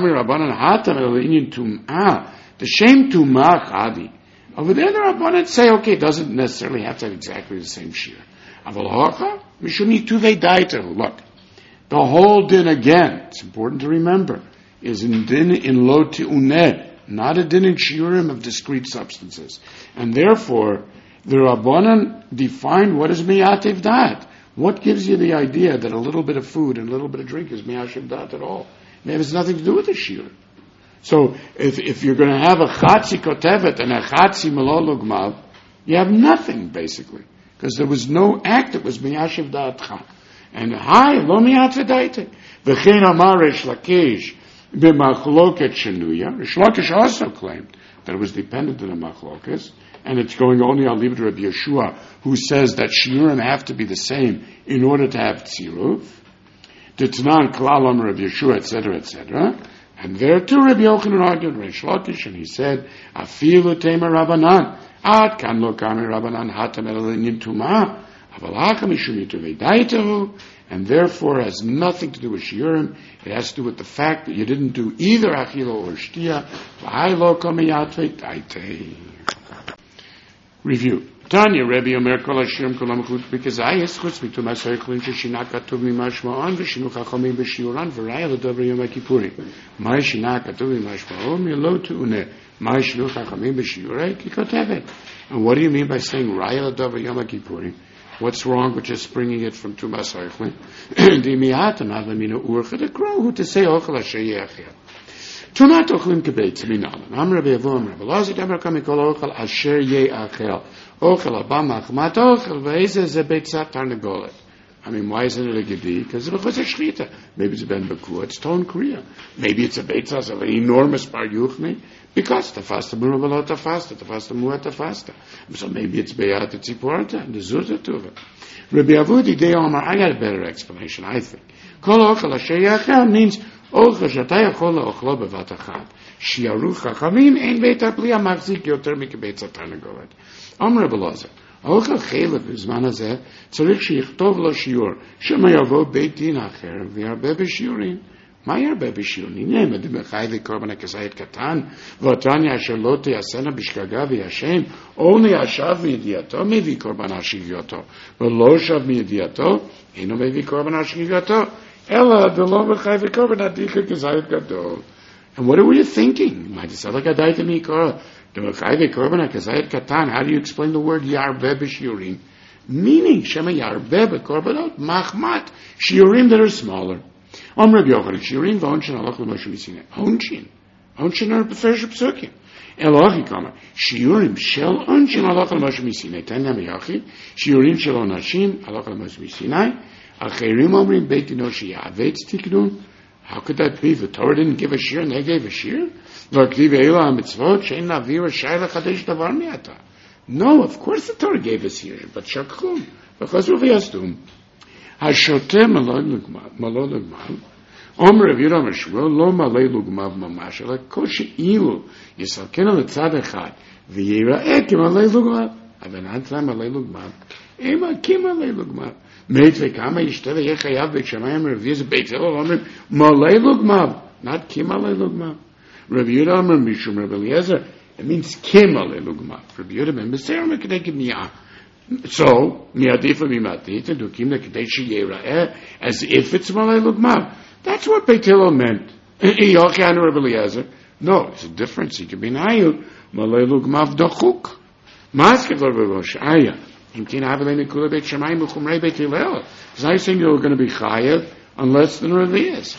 A: same tumah chadi. Over there, the Rabbanan say, okay, it doesn't necessarily have to have exactly the same shear. Look, the whole din again, it's important to remember, is in din in lo ti'uneh, not a din in shiurim of discrete substances. And therefore, the Rabbanan defined what is miyatev dat. What gives you the idea that a little bit of food and a little bit of drink is miyashiv dat at all? It has nothing to do with the shir. So if if you're going to have a chatzi kotevet and a chatzi malol lugmav, you have nothing basically, because there was no act that was miyashiv da'atcha. And hi lo miyatze daite. V'chein amar Rish Lakish b'machloket shenuya. Rish Lakish also claimed that it was dependent on the machlokas, and it's going only on Libed Rabbi Yeshua, who says that shiurim have to be the same in order to have tziruf. D'Tanan Klal Amar Rabbi Yeshua, et cetera, et cetera. And there too Rabbi Yochanan argued Rish Lakish, and he said, Afilu Tema Rabbanan, Ad Kan Lo Kami Rabbanan Hatam El Linyin Tumah, Aval Hacha Mishum Yituvei Daitahu, and therefore has nothing to do with shiurim. It has to do with the fact that you didn't do either achila or shtia. V'hai lo kami yatvei daitei. Review. Tanya, Rebbe Omer kol hashirim kolam chut b'kazayis chutz mitum ha-soichlin sheshina katuv mimashma'on v'shinu chachamim b'shiuran v'raya l'dover yom ha-kippurim. Mai shina katuv mimashma'on yelo tu'uneh. Mai shinu chachamim b'shiurei ki kotevet. And what do you mean by saying raya l'dover yom ha-kippurim? What's wrong with just bringing it from Tumas Oichlin? Dimiyatam avamina urcha de grow who to say ochel asher yechel. Tumat ochlim kebetz minalan. Am Rabbi Avom Rabbi Lazar Amar Kamikol ochel asher yechel. Ochel abam achmat ochel ve'eze ze beitzat tarnegolet. I mean, why isn't it a gedi? Because it's a shchita. Maybe it's a ben bakua. It's ton kriya. Maybe it's a beitzas of an enormous bar yuchni. Because the fasta murabalot the fasta, the fasta muat the fasta. So maybe it's beyat the tziporta and the zurta tuva. Rabbi Avudi de Omar, I got a better explanation, I think. Kol ochel asher yachel means ochel shatay achol ochlo bevat achat. Shiaru chachamim ein beit apli amachzik yoter mikebeit satanagolet. Omar Rabbi Lazar. ochel chelev b'zman hazeh tzarich sheyichtov lo shiur shema yavo beit din acher v'yarbe b'shiurim. מה ירבה בשיעורים? נאמר דמחי וקורבן הכזית קטן, ואותרני אשר לא תייסנה בשגגה וישם, או נישב מידיעתו מביא קורבן השגיותו, ולא שב מידיעתו, אינו מביא קורבן השגיותו, אלא דלא מחי וקורבן עתיק הכזית גדול. And what were you thinking? Might have said like a daita mikora. Dmechai v'korban hakazayit katan. How do you explain the word yarbe b'shiurim? Meaning, shema yarbe b'korbanot machmat. Shiurim that are smaller. Om Rabbi Yochanan, shiurim v'onshin halach l'moshe misinai. Onshin. Onshin are b'ferish p'sukim. Elohi kama. Shiurim shel onshin halach l'moshe misinai. Ten nami yachid. Shiurim shel onashim halach l'moshe misinai. Acherim omrim beit dinoshi yavetz tiknun. How could that be? The Torah didn't give a shir and they gave a shir? No, of course the Torah gave a shir, but shakchum. Because of yastum. Hashotem malol lugmav. Omer Rav Yehuda Shmuel lo malay lugmav mamash. Like koshi ilu yisalken al tzad echad v'yira'eh kim malay lugmav. Avenat la malay lugmav. Ema kim malay lugmav. Meit v'kama yishteve yechayav b'kshamayim reviz beit zelo omrim malay lugmav, not kim malay lugmav. Rav Yehuda Omer Mishum Rav Eliezer, it means kim malay lugmav. Rav Yehuda ben Beser Omer Kedei Kimiyah. So, mi'adifa mi'matita, dukim l'kadeshi yera'eh, as if it's malay lugmav. That's what Beit Hillel meant. Yochanan Rabbi Eliezer. No, it's a difference. He could be nayu, malay lugmav dachuk. Maskiv Rabbi Roshaya. Imkin avalei mikula Beit Shamayim b'chumrei Beit Hillel. Because I saying you're going to be chayav on less than Revi'as.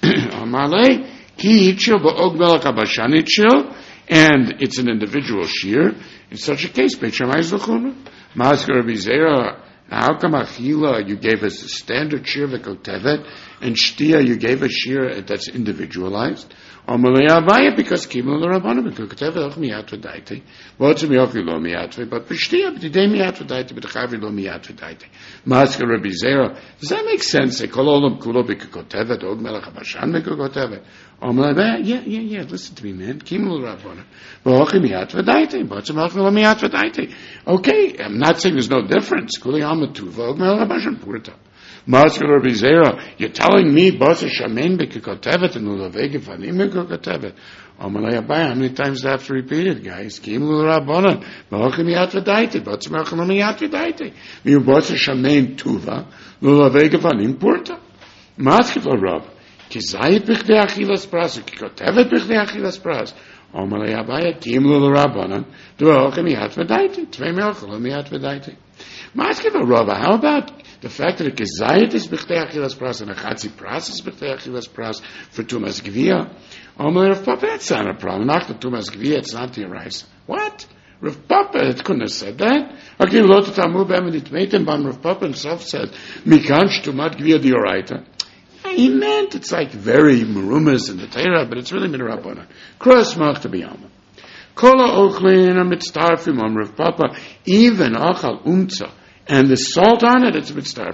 A: Amalei, ki hitchil ba'og melech habashan hitchil, and it's an individual shear. In such a case, Beit Shammai is l'chumrah. Masker Rabbi Zera, how come Achila, you gave us a standard shear v'kotevet, and Shtia, you gave a shear that's individualized? Or Malay Avaya, because Kimel l'Rabbanim, v'kotevet och miyat v'daiti. V'otzim yochi lo miyat v'daiti, but Shtia, b'tidei miyat v'daiti, b'tchavi lo miyat v'daiti. Masker Rabbi Zera, does that make sense? They call olam kulo b'kotevet, og melech habashan b'kotevet. Or Malay Avaya, yeah, yeah, yeah, listen to me, man. Kimel l'Rabbanim. V'ochi miyat v'daiti, v'otzim yochi lo miyat v'daiti. Okay, I'm not saying there's no difference. Kuli amatuva, og melech habashan purta. Masker Rabbi Zera, you're telling me, Basa Shamen b'kotevet, and ulavei gefanim b'kotevet. Amalei Abai, how many times do I have to repeat it, guys? Kim l'Rabbanan, v'ochi miyat v'daiti, v'otzim yochi lo miyat v'daiti. V'yu Basa Shamen tuva, ulavei gefanim purta. Masker Rabbi, kizayit b'chdei achilas pras, kikotevet b'chdei achilas pras. Amalei Abai, kim l'Rabbanan, v'ochi miyat v'daiti, tvei yochi lo miyat v'daiti. Masker Rabbi, how about the fact that a kezayit is b'chtei achilas pras and a chatzi pras is b'chtei achilas pras for tumas gviyah? Omer Rav Papa, that's not a problem. Not the tumas gviyah, it's not the rice. What? Rav Papa, it couldn't have said that. Okay, lo tatamu b'emenit meitem, but Rav Papa himself said, mikanch tumat gviyah dioraita. He meant it's like very marumas in the Torah, but it's really midrabbanan. Cross mark to be alma. Kola ochlin mitztarfim on Rav Papa, even achal umtza, and the salt on it, it's a bit starf.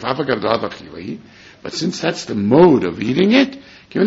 A: But since that's the mode of eating it, or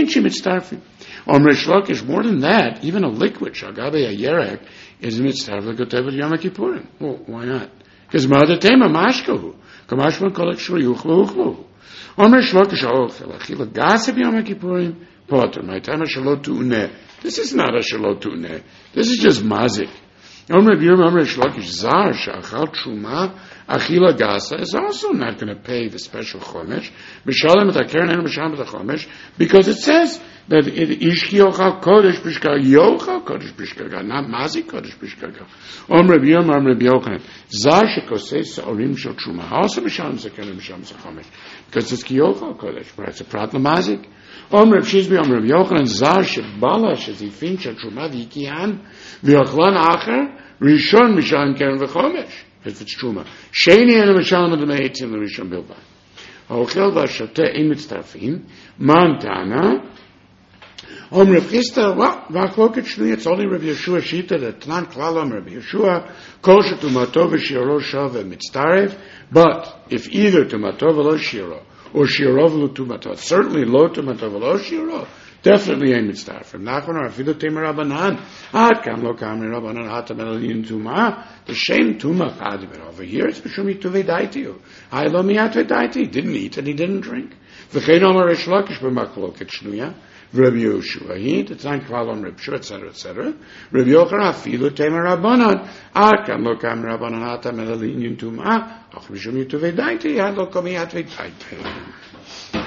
A: Rish more than that, even a liquid, shagabe a yerek, is a mitzvah l'kotevet Yom Kippurim. Well, why not? Because mother tema mashkahu, kamashman kolek shur yuchlu uchlu. Or Rish Lakish ochel achila gasib Yom Kippurim potter. My time shalot tu'uneh. This is not a shalot tu'uneh. This is just mazik. Omer B'Yom Omer Shlokish Zar Shachal Truma Achila Gasa is also not going to pay the special chomesh B'Shalem B'Takeren and B'Shalem B'Tachomesh because it says that it Ishki Yochal Kodesh B'Shkaga Yochal Kodesh B'Shkaga, not Mazi Kodesh B'Shkaga. Omer B'Yom Omer B'Yochanan Zar Shekosei Sa'orim Shal Truma also B'Shalem B'Takeren and B'Shalem B'Tachomesh because it's Ki Yochal Kodesh, but it's a prat Mazik. Omer B'Shizbi Omer B'Yochanan Zar Shebala Shezifin Shal Truma V'Yikihan V'Yochlan Acher Rishon Mishalim Keren V'Chomesh, if it's Truma. Sheni and Mishalim Adamei Eitzim L'Rishon Bilbay. Ha'ochel v'ashoteh ein mitztarfim, man tana, Om Rav Chisda, well, v'achloket shnui, it's only Rav Yeshua Shita, that Tnan Klal Om Rav Yeshua, kol shetumato v'shiro shav mitztarev, but if either tumato v'lo shiro, or shiro v'lo tumato, certainly lo tumato v'lo shiro, definitely ain't mitzvah. From Nachman or Afilu Temer Rabbanan. Ad kam lo kam Rabbanan hatam elin tuma. The same tuma padim over here. It's b'shum yituvei daitiyu. Hay lo miyat v'daiti. He didn't eat and he didn't drink. V'chein omer Rish Lakish b'makloket shnuya. Rabbi Yehoshua he. It's not kvalon Reb Shua, et cetera, et cetera. Rabbi Yochanan Afilu Temer Rabbanan. Ad kam lo kam Rabbanan hatam elin tuma. Ach b'shum yituvei daiti. Had lo kam miyat v'daiti.